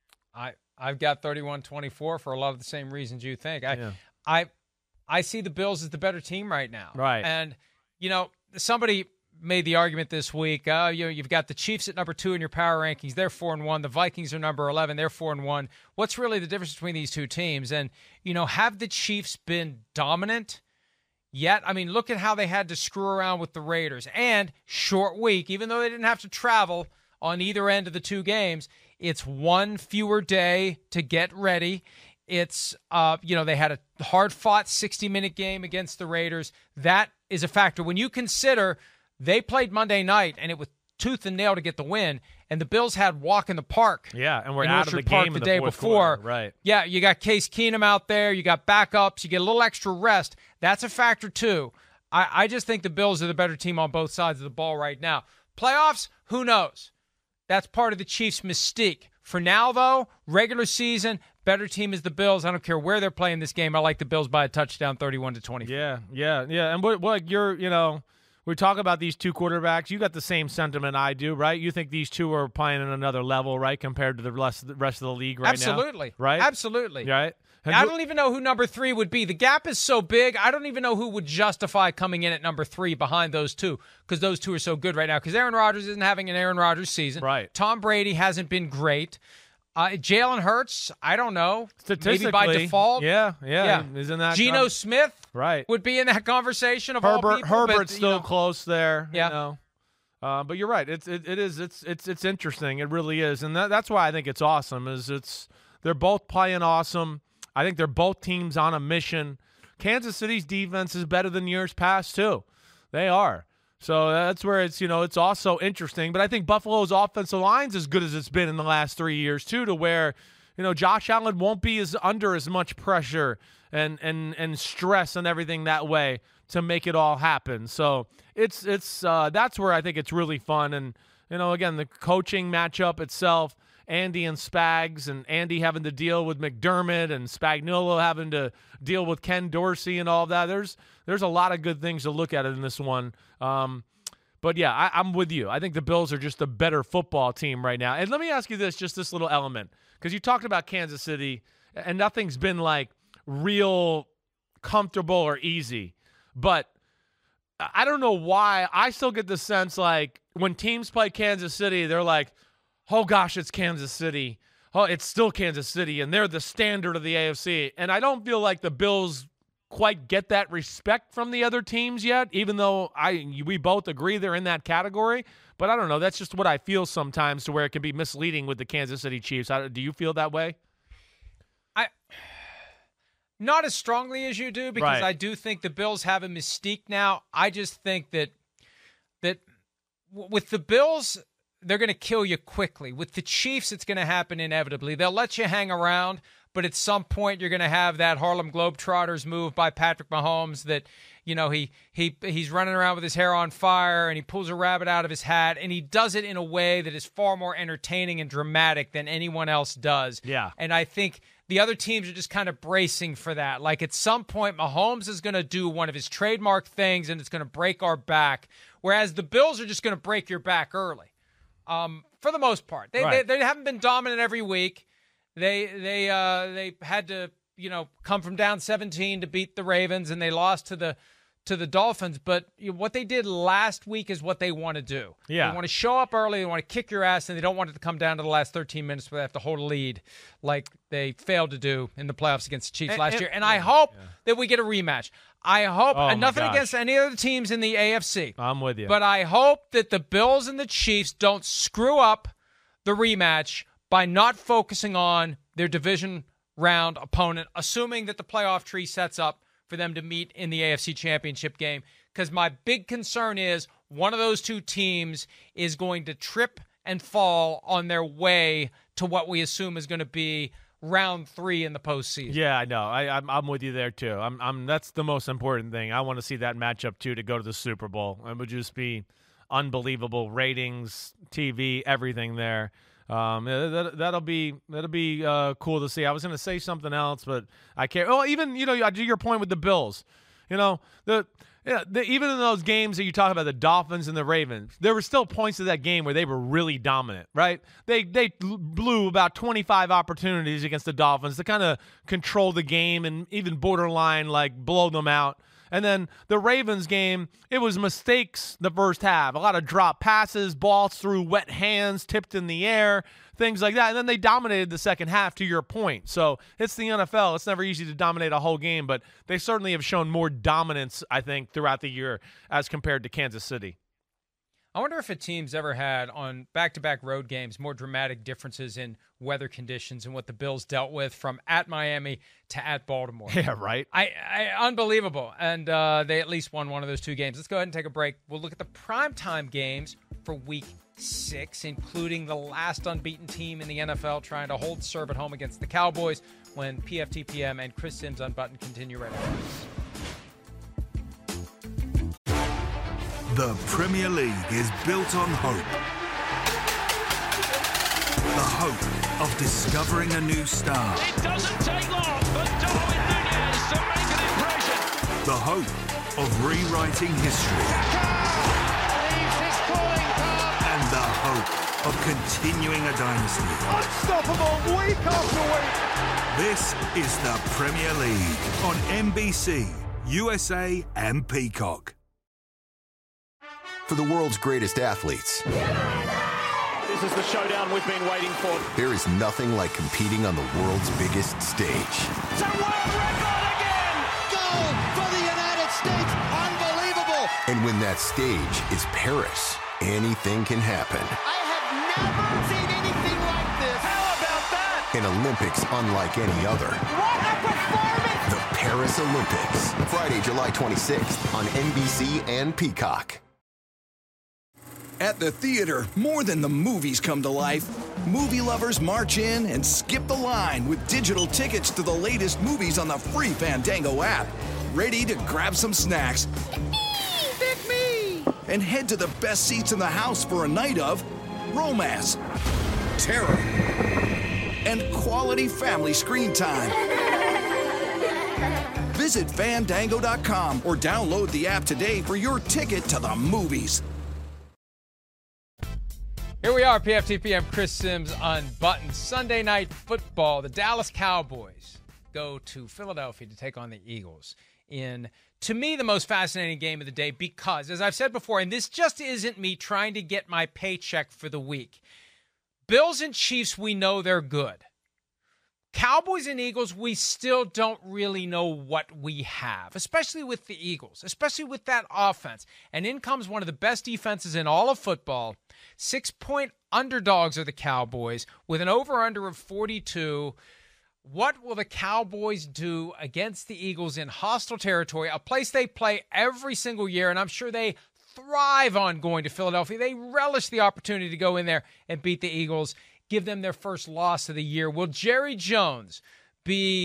I, I've got thirty-one twenty-four for a lot of the same reasons you think. I, yeah. I, I see the Bills as the better team right now. Right. And, you know, somebody made the argument this week. Uh, you know, you've got the Chiefs at number two in your power rankings. They're four and one. The Vikings are number eleven. They're four and one. What's really the difference between these two teams? And you know, have the Chiefs been dominant yet? I mean, look at how they had to screw around with the Raiders. And short week, even though they didn't have to travel on either end of the two games, it's one fewer day to get ready. It's, uh, you know, they had a hard-fought sixty-minute game against the Raiders. That is a factor. When you consider they played Monday night, and it was tooth and nail to get the win, and the Bills had walk in the park. Yeah, and we're in out Orchard of the Park game the in the day fourth before. quarter. Right. Yeah, you got Case Keenum out there. You got backups. You get a little extra rest. That's a factor, too. I, I just think the Bills are the better team on both sides of the ball right now. Playoffs, who knows? That's part of the Chiefs' mystique. For now, though, regular season, better team is the Bills. I don't care where they're playing this game. I like the Bills by a touchdown, thirty-one to twenty. Yeah, yeah, yeah. And what, what you're, you know, we talk about these two quarterbacks. You got the same sentiment I do, right? You think these two are playing at another level, right, compared to the rest, the rest of the league right Absolutely. now? Absolutely. Right? Absolutely. Right? And I who- don't even know who number three would be. The gap is so big, I don't even know who would justify coming in at number three behind those two, because those two are so good right now. Because Aaron Rodgers isn't having an Aaron Rodgers season. Right. Tom Brady hasn't been great. Uh, Jalen Hurts, I don't know. Statistically, maybe by default. Yeah, yeah. Yeah. Isn't that Geno com- Smith right. would be in that conversation of all Herbert, people. Herbert's but, still you know, close there. Yeah. You know? uh, but you're right. It's it, it is it's it's it's interesting. It really is, and that, that's why I think it's awesome. Is it's they're both playing awesome. I think they're both teams on a mission. Kansas City's defense is better than years past too. They are. So that's where it's, you know, it's also interesting. But I think Buffalo's offensive line's as good as it's been in the last three years too, to where, you know, Josh Allen won't be as under as much pressure and and and stress and everything that way to make it all happen. So it's it's uh, that's where I think it's really fun. And, you know, again, the coaching matchup itself, Andy and Spags, and Andy having to deal with McDermott and Spagnuolo having to deal with Ken Dorsey and all of that. There's there's a lot of good things to look at in this one. Um, but, yeah, I, I'm with you. I think the Bills are just a better football team right now. And let me ask you this, just this little element, because you talked about Kansas City, and nothing's been, like, real comfortable or easy. But I don't know why. I still get the sense, like, when teams play Kansas City, they're like, oh, gosh, it's Kansas City. Oh, it's still Kansas City, and they're the standard of the A F C. And I don't feel like the Bills quite get that respect from the other teams yet, even though I we both agree they're in that category. But I don't know. That's just what I feel sometimes, to where it can be misleading with the Kansas City Chiefs. I, do you feel that way? I not as strongly as you do, because Right. I do think the Bills have a mystique now. I just think that that w- with the Bills, they're going to kill you quickly. With the Chiefs, it's going to happen inevitably. They'll let you hang around, but at some point you're going to have that Harlem Globetrotters move by Patrick Mahomes that, you know, he he he's running around with his hair on fire and he pulls a rabbit out of his hat, and he does it in a way that is far more entertaining and dramatic than anyone else does. Yeah. And I think the other teams are just kind of bracing for that. Like at some point, Mahomes is going to do one of his trademark things, and it's going to break our back, whereas the Bills are just going to break your back early. Um, for the most part, they, right. they they haven't been dominant every week. They they uh, they had to you know come from down seventeen to beat the Ravens, and they lost to the to the Dolphins. But you know, what they did last week is what they want to do. Yeah. They want to show up early. They want to kick your ass, and they don't want it to come down to the last thirteen minutes where they have to hold a lead, like they failed to do in the playoffs against the Chiefs and, last and, year. And I hope yeah. that we get a rematch. I hope, oh and nothing gosh. against any other teams in the A F C. I'm with you. But I hope that the Bills and the Chiefs don't screw up the rematch by not focusing on their division round opponent, assuming that the playoff tree sets up for them to meet in the A F C Championship game. Because my big concern is one of those two teams is going to trip and fall on their way to what we assume is going to be round three in the postseason. Yeah, I know. I, I'm I'm with you there too. I'm I'm that's the most important thing. I want to see that matchup too to go to the Super Bowl. It would just be unbelievable ratings, T V, everything there. Um, that that'll be that'll be uh, cool to see. I was going to say something else, but I can't. Oh, even you know, I do your point with the Bills. You know the. Yeah, the, even in those games that you talk about, the Dolphins and the Ravens, there were still points of that game where they were really dominant, right? They they blew about twenty-five opportunities against the Dolphins to kind of control the game and even borderline like blow them out. And then the Ravens game, it was mistakes the first half. A lot of drop passes, balls through wet hands, tipped in the air, things like that. And then they dominated the second half, to your point. So it's the N F L. It's never easy to dominate a whole game, but they certainly have shown more dominance, I think, throughout the year as compared to Kansas City. I wonder if a team's ever had on back-to-back road games more dramatic differences in weather conditions and what the Bills dealt with from at Miami to at Baltimore. Yeah, right. I, I unbelievable. And uh, they at least won one of those two games. Let's go ahead and take a break. We'll look at the primetime games for week six, including the last unbeaten team in the N F L trying to hold serve at home against the Cowboys when P F T P M and Chris Sims Unbuttoned continue right after this. The Premier League is built on hope. The hope of discovering a new star. It doesn't take long for Darwin Núñez to make an impression. The hope of rewriting history. And the hope of continuing a dynasty. Unstoppable week after week. This is the Premier League on N B C, U S A and Peacock. For the world's greatest athletes, This is the showdown we've been waiting for. there is nothing like competing on the world's biggest stage. It's a world record again! Goal for the United States. Unbelievable. And when that stage is Paris, anything can happen. I have never seen anything like this. How about that? An Olympics unlike any other. What a performance. The Paris Olympics, Friday, July twenty-sixth on N B C and Peacock. At the theater, more than the movies come to life. Movie lovers march in and skip the line with digital tickets to the latest movies on the free Fandango app. Ready to grab some snacks Pick me. and head to the best seats in the house for a night of romance, terror, and quality family screen time. Visit Fandango dot com or download the app today for your ticket to the movies. Here we are, P F T P M, Chris Sims Unbuttoned. Sunday Night Football. The Dallas Cowboys go to Philadelphia to take on the Eagles in, to me, the most fascinating game of the day because, as I've said before, and this just isn't me trying to get my paycheck for the week, Bills and Chiefs, we know they're good. Cowboys and Eagles, we still don't really know what we have, especially with the Eagles, especially with that offense. And in comes one of the best defenses in all of football. Six-point underdogs are the Cowboys with an over-under of forty-two. What will the Cowboys do against the Eagles in hostile territory, a place they play every single year, and I'm sure they thrive on going to Philadelphia. They relish the opportunity to go in there and beat the Eagles, give them their first loss of the year. Will Jerry Jones be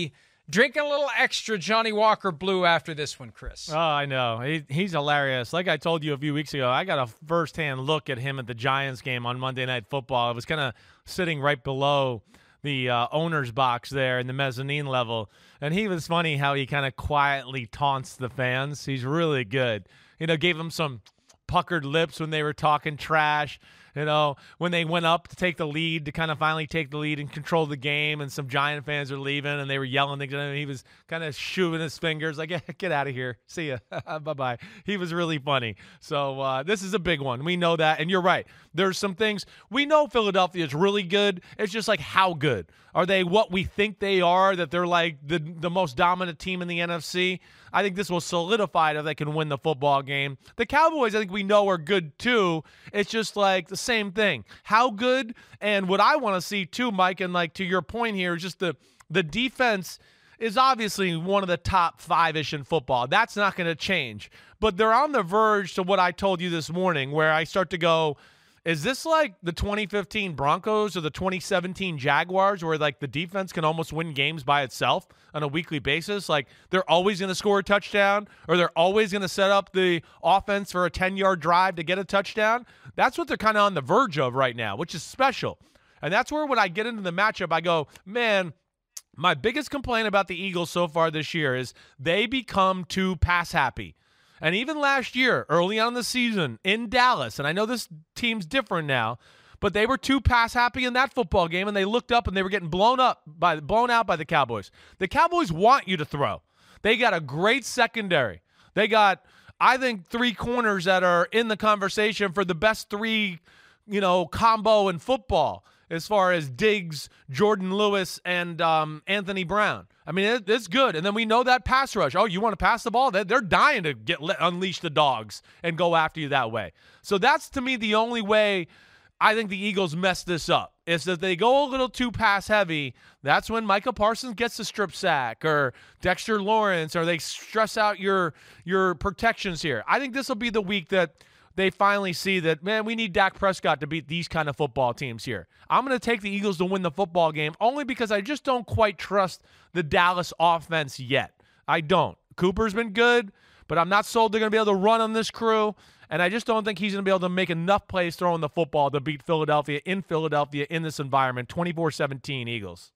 drinking a little extra Johnny Walker Blue after this one, Chris. Oh, I know. He, he's hilarious. Like I told you a few weeks ago, I got a firsthand look at him at the Giants game on Monday Night Football. I was kind of sitting right below the uh, owner's box there in the mezzanine level, and he was funny how he kind of quietly taunts the fans. He's really good. You know, gave them some puckered lips when they were talking trash. You know, when they went up to take the lead, to kind of finally take the lead and control the game, and some Giant fans are leaving, and they were yelling things at him. He was kind of shooing his fingers like, yeah, get out of here. See ya. Bye-bye. He was really funny. So uh, this is a big one. We know that, and you're right. There's some things. We know Philadelphia is really good. It's just like how good. Are they what we think they are, that they're like the, the most dominant team in the N F C? I think this will solidify it if they can win the football game. The Cowboys, I think we know are good too. It's just like the same thing. How good? And what I want to see too, Mike, and like to your point here, is just the the defense is obviously one of the top five-ish in football. That's not going to change. But they're on the verge to what I told you this morning, where I start to go, is this like the twenty fifteen Broncos or the twenty seventeen Jaguars, where like the defense can almost win games by itself on a weekly basis? Like they're always going to score a touchdown, or they're always going to set up the offense for a ten-yard drive to get a touchdown. That's what they're kind of on the verge of right now, which is special. And that's where when I get into the matchup, I go, man, my biggest complaint about the Eagles so far this year is they become too pass happy. And even last year, early on in the season in Dallas, and I know this team's different now, but they were too pass happy in that football game, and they looked up and they were getting blown up by blown out by the Cowboys. The Cowboys want you to throw. They got a great secondary. They got, I think, three corners that are in the conversation for the best three, you know, combo in football, as far as Diggs, Jordan Lewis, and um, Anthony Brown. I mean, it, it's good. And then we know that pass rush. Oh, you want to pass the ball? They're, they're dying to get let, unleash the dogs and go after you that way. So that's, to me, the only way I think the Eagles mess this up, is that they go a little too pass heavy. That's when Micah Parsons gets the strip sack, or Dexter Lawrence, or they stress out your your protections here. I think this will be the week that they finally see that, man, we need Dak Prescott to beat these kind of football teams here. I'm going to take the Eagles to win the football game only because I just don't quite trust the Dallas offense yet. I don't. Cooper's been good, but I'm not sold they're going to be able to run on this crew, and I just don't think he's going to be able to make enough plays throwing the football to beat Philadelphia in Philadelphia in this environment. twenty-four seventeen Eagles.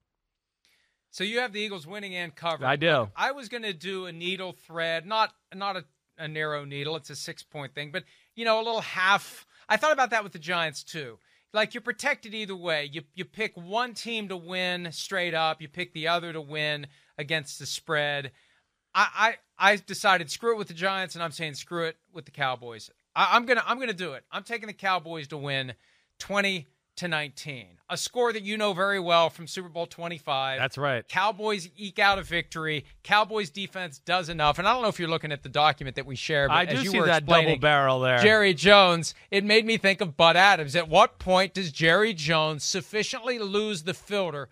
So you have the Eagles winning and covering. I do. I was going to do a needle thread, not not a, a narrow needle. It's a six-point thing, but you know, a little half. I thought about that with the Giants too. Like, you're protected either way. You you pick one team to win straight up. You pick the other to win against the spread. I I, I decided screw it with the Giants, and I'm saying screw it with the Cowboys. I, I'm gonna I'm gonna do it. I'm taking the Cowboys to win twenty to nineteen, a score that you know very well from Super Bowl twenty-five. That's right. Cowboys eke out a victory. Cowboys defense does enough. And I don't know if you're looking at the document that we share, but I as do you see were that double barrel there. Jerry Jones, it made me think of Bud Adams. At what point does Jerry Jones sufficiently lose the filter,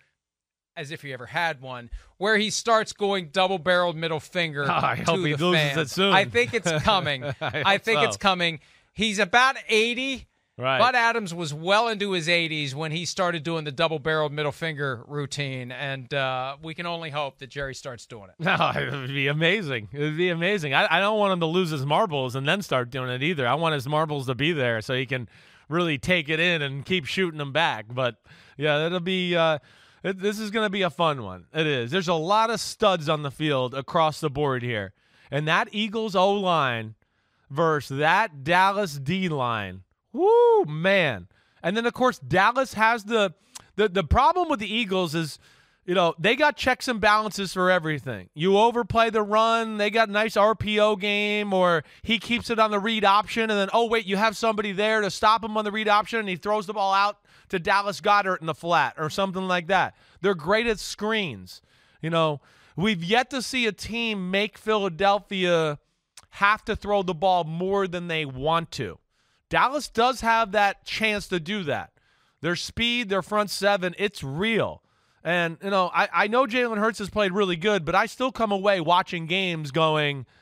as if he ever had one, where he starts going double-barreled middle finger oh, I to hope he the loses fans? it soon. I think it's coming. I, I think so. it's coming. He's about eighty. Right. Bud Adams was well into his eighties when he started doing the double-barreled middle finger routine, and uh, we can only hope that Jerry starts doing it. No, it would be amazing. It would be amazing. I, I don't want him to lose his marbles and then start doing it either. I want his marbles to be there so he can really take it in and keep shooting them back. But, yeah, it'll be uh, it, this is going to be a fun one. It is. There's a lot of studs on the field across the board here. And that Eagles O-line versus that Dallas D-line, woo, man. And then, of course, Dallas has the, the the problem with the Eagles is, you know, they got checks and balances for everything. You overplay the run, they got a nice R P O game, or he keeps it on the read option, and then, oh, wait, you have somebody there to stop him on the read option, and he throws the ball out to Dallas Goedert in the flat or something like that. They're great at screens. You know, we've yet to see a team make Philadelphia have to throw the ball more than they want to. Dallas does have that chance to do that. Their speed, their front seven, it's real. And, you know, I, I know Jalen Hurts has played really good, but I still come away watching games going,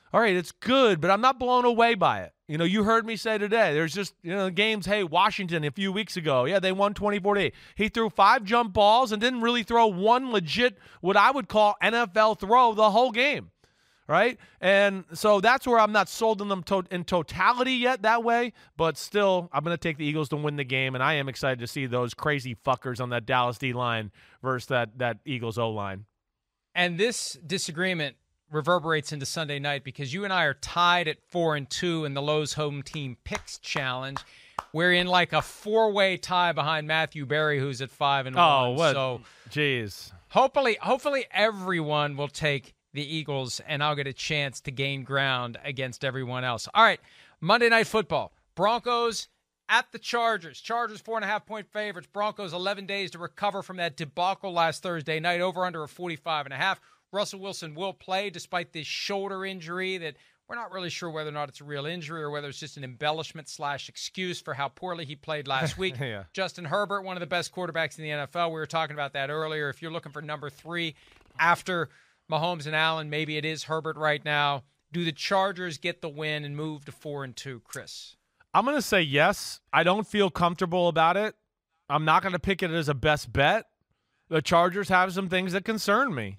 all right, it's good, but I'm not blown away by it. You know, you heard me say today, there's just, you know, games, hey, Washington a few weeks ago, yeah, they won twenty-four to eight. He threw five jump balls and didn't really throw one legit, what I would call N F L throw the whole game, right? And so that's where I'm not sold on them to- in totality yet that way, but still, I'm going to take the Eagles to win the game, and I am excited to see those crazy fuckers on that Dallas D-line versus that, that Eagles O-line. And this disagreement reverberates into Sunday night because you and I are tied at four and two in the Lowe's Home Team Picks Challenge. We're in like a four-way tie behind Matthew Berry, who's at five and oh, one. What? So, jeez. Hopefully, hopefully everyone will take the Eagles, and I'll get a chance to gain ground against everyone else. All right, Monday Night Football. Broncos at the Chargers. Chargers four and a half point favorites. Broncos eleven days to recover from that debacle last Thursday night. Over under a forty-five and a half. Russell Wilson will play despite this shoulder injury that we're not really sure whether or not it's a real injury or whether it's just an embellishment slash excuse for how poorly he played last week. yeah. Justin Herbert, one of the best quarterbacks in the N F L. We were talking about that earlier. If you're looking for number three after Mahomes and Allen, maybe it is Herbert right now. Do the Chargers get the win and move to four and two, Chris? I'm going to say yes. I don't feel comfortable about it. I'm not going to pick it as a best bet. The Chargers have some things that concern me.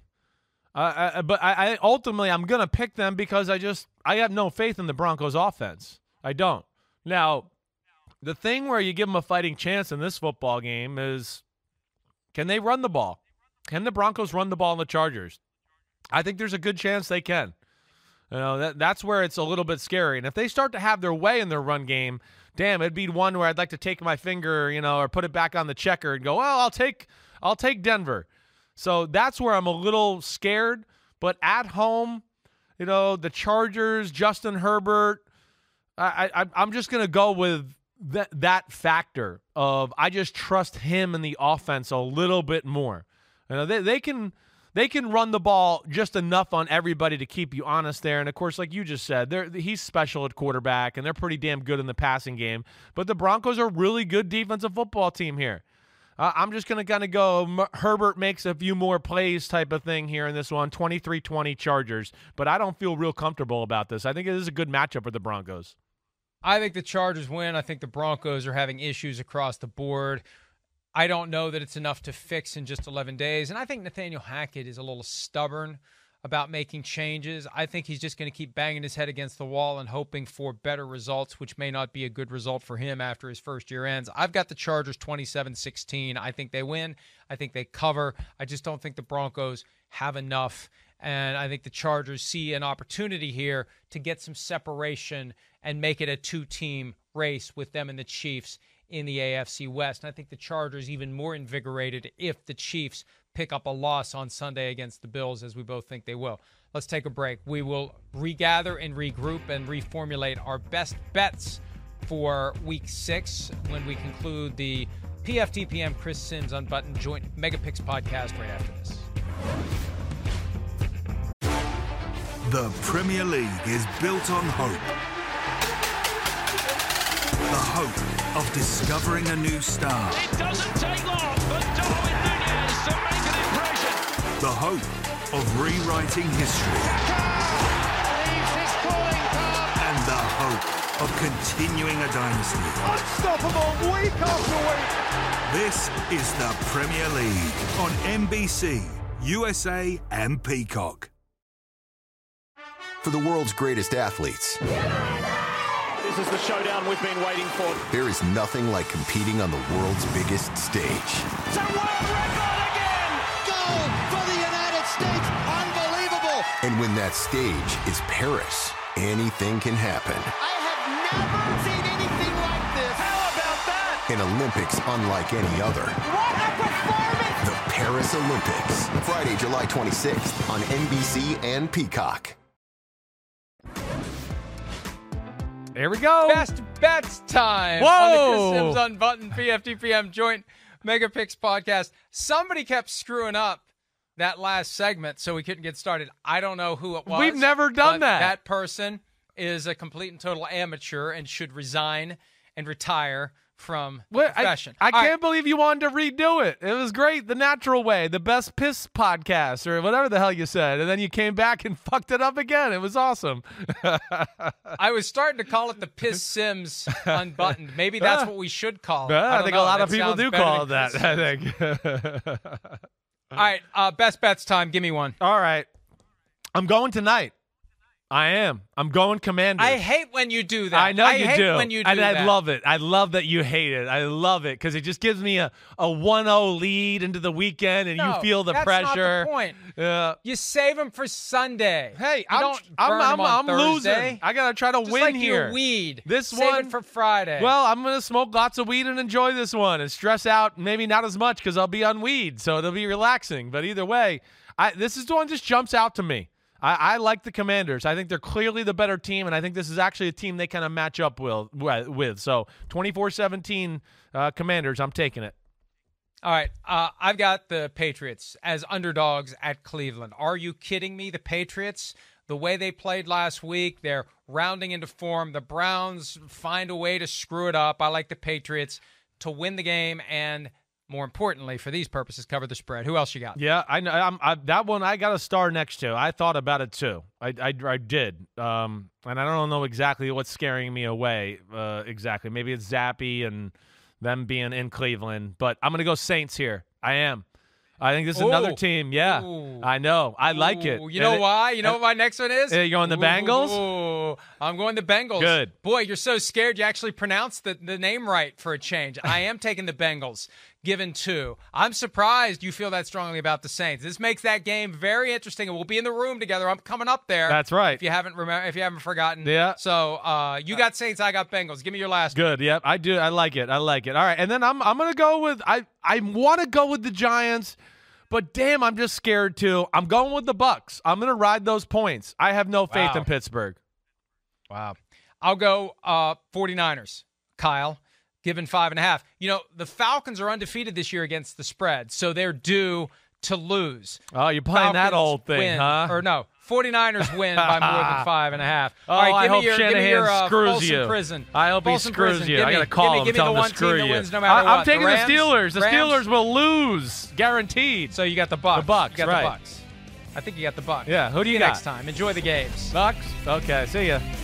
Uh, I, but I, I ultimately I'm gonna pick them because I just I have no faith in the Broncos offense. I don't. Now, the thing where you give them a fighting chance in this football game is, can they run the ball? Can the Broncos run the ball on the Chargers? I think there's a good chance they can. You know, that that's where it's a little bit scary. And if they start to have their way in their run game, damn, it'd be one where I'd like to take my finger, you know, or put it back on the checker and go, well, I'll take I'll take Denver. So that's where I'm a little scared. But at home, you know, the Chargers, Justin Herbert, I, I, I'm just going to go with that, that factor of I just trust him in the offense a little bit more. You know, they, they can they can run the ball just enough on everybody to keep you honest there. And, of course, like you just said, they're, he's special at quarterback, and they're pretty damn good in the passing game. But the Broncos are a really good defensive football team here. Uh, I'm just going to kind of go M- Herbert makes a few more plays type of thing here in this one, twenty-three twenty Chargers. But I don't feel real comfortable about this. I think it is a good matchup for the Broncos. I think the Chargers win. I think the Broncos are having issues across the board. I don't know that it's enough to fix in just eleven days. And I think Nathaniel Hackett is a little stubborn about making changes. I think he's just going to keep banging his head against the wall and hoping for better results, which may not be a good result for him after his first year ends. I've got the Chargers twenty-seven sixteen. I think they win. I think they cover. I just don't think the Broncos have enough. And I think the Chargers see an opportunity here to get some separation and make it a two-team race with them and the Chiefs in the A F C West. And I think the Chargers even more invigorated if the Chiefs pick up a loss on Sunday against the Bills, as we both think they will. Let's take a break. We will regather and regroup and reformulate our best bets for week six when we conclude the P F T P M Chris Sims Unbuttoned Joint Mega Picks podcast right after this. The Premier League is built on hope. The hope of discovering a new star. It doesn't take long for Darwin Núñez to make an impression. The hope of rewriting history. And the hope of continuing a dynasty. Unstoppable week after week. This is the Premier League on N B C, U S A and Peacock. For the world's greatest athletes, This is the showdown we've been waiting for. there is nothing like competing on the world's biggest stage. It's a world record again! Goal for the United States! Unbelievable! And when that stage is Paris, anything can happen. I have never seen anything like this! How about that? An Olympics unlike any other. What a performance! The Paris Olympics, Friday, July twenty-sixth on N B C and Peacock. There we go. Best bets time Whoa. on the Chris Sims Unbuttoned P F T P M Joint Mega Picks podcast. Somebody kept screwing up that last segment, so we couldn't get started. I don't know who it was. We've never done but that. That person is a complete and total amateur and should resign and retire from the What? I, profession. I All can't right. believe you wanted to redo it. It was great. The Natural Way, the best piss podcast, or whatever the hell you said. And then you came back and fucked it up again. It was awesome. I was starting to call it the Piss Sims Unbuttoned. Maybe that's what we should call it. Yeah, I, I, don't think know. a lot That of people sounds do better call it than that, Piss I Sims. think. All right, uh, best bets time. Give me one. All right. I'm going tonight. I am. I'm going Commanders. I hate when you do that. I know I you hate do. when you do and that. I love it. I love that you hate it. I love it because it just gives me a, a one oh lead into the weekend and No, you feel the that's pressure. Not the point. Yeah. You save them for Sunday. Hey, you I'm, don't I'm, burn I'm, 'em on I'm losing. Thursday. I got to try to Just win like here. your weed. This Save one it for Friday. Well, I'm going to smoke lots of weed and enjoy this one and stress out maybe not as much because I'll be on weed, so it'll be relaxing. But either way, I, this is the one that just jumps out to me. I, I like the Commanders. I think they're clearly the better team, and I think this is actually a team they kind of match up with. with. So twenty-four seventeen uh, Commanders, I'm taking it. All right, uh, I've got the Patriots as underdogs at Cleveland. Are you kidding me? The Patriots, the way they played last week, they're rounding into form. The Browns find a way to screw it up. I like the Patriots to win the game and, more importantly, for these purposes, cover the spread. Who else you got? Yeah, I know. I'm, I, that one I got a star next to. I thought about it too. I, I, I did. Um, and I don't know exactly what's scaring me away. Uh, exactly. Maybe it's Zappy and them being in Cleveland. But I'm gonna go Saints here. I am. I think this is Ooh. another team. Yeah, Ooh. I know. I like it. Ooh, You know And it- why? You know what my next one is? Uh, you going the Ooh, Bengals? Ooh, I'm going the Bengals. Good. Boy, you're so scared you actually pronounced the, the name right for a change. I am taking the Bengals, given two. I'm surprised you feel that strongly about the Saints. This makes that game very interesting, and we'll be in the room together. I'm coming up there. That's right. If you haven't remember, if you haven't forgotten. Yeah. So uh, you got Saints, I got Bengals. Give me your last one. Good. Yep. I do. I like it. I like it. All right. And then I'm I'm gonna go with I I want to go with the Giants, but damn, I'm just scared too. I'm going with the Bucks. I'm gonna ride those points. I have no faith Wow. in Pittsburgh. Wow. I'll go uh, 49ers, Kyle, given five and a half. You know, the Falcons are undefeated this year against the spread, so they're due to lose. Oh, you're playing that Falcons old thing, win, huh? Or no, 49ers win by more than five and a half. Oh, All right, I give hope me your, give me Shanahan your, uh, screws Folsom you. Prison. I hope he Folsom screws Prison. you. Give I me, gotta call give me, him, give me tell the him to one screw team that you. wins no matter I, what. I'm taking the, Rams? Steelers. The Rams? Steelers will lose, guaranteed. So you got the Bucks. The Bucks, You got right. the Bucks. I think you got the Bucks. Yeah, who do See you you got? next time. Enjoy the games. Bucks. Okay, see ya.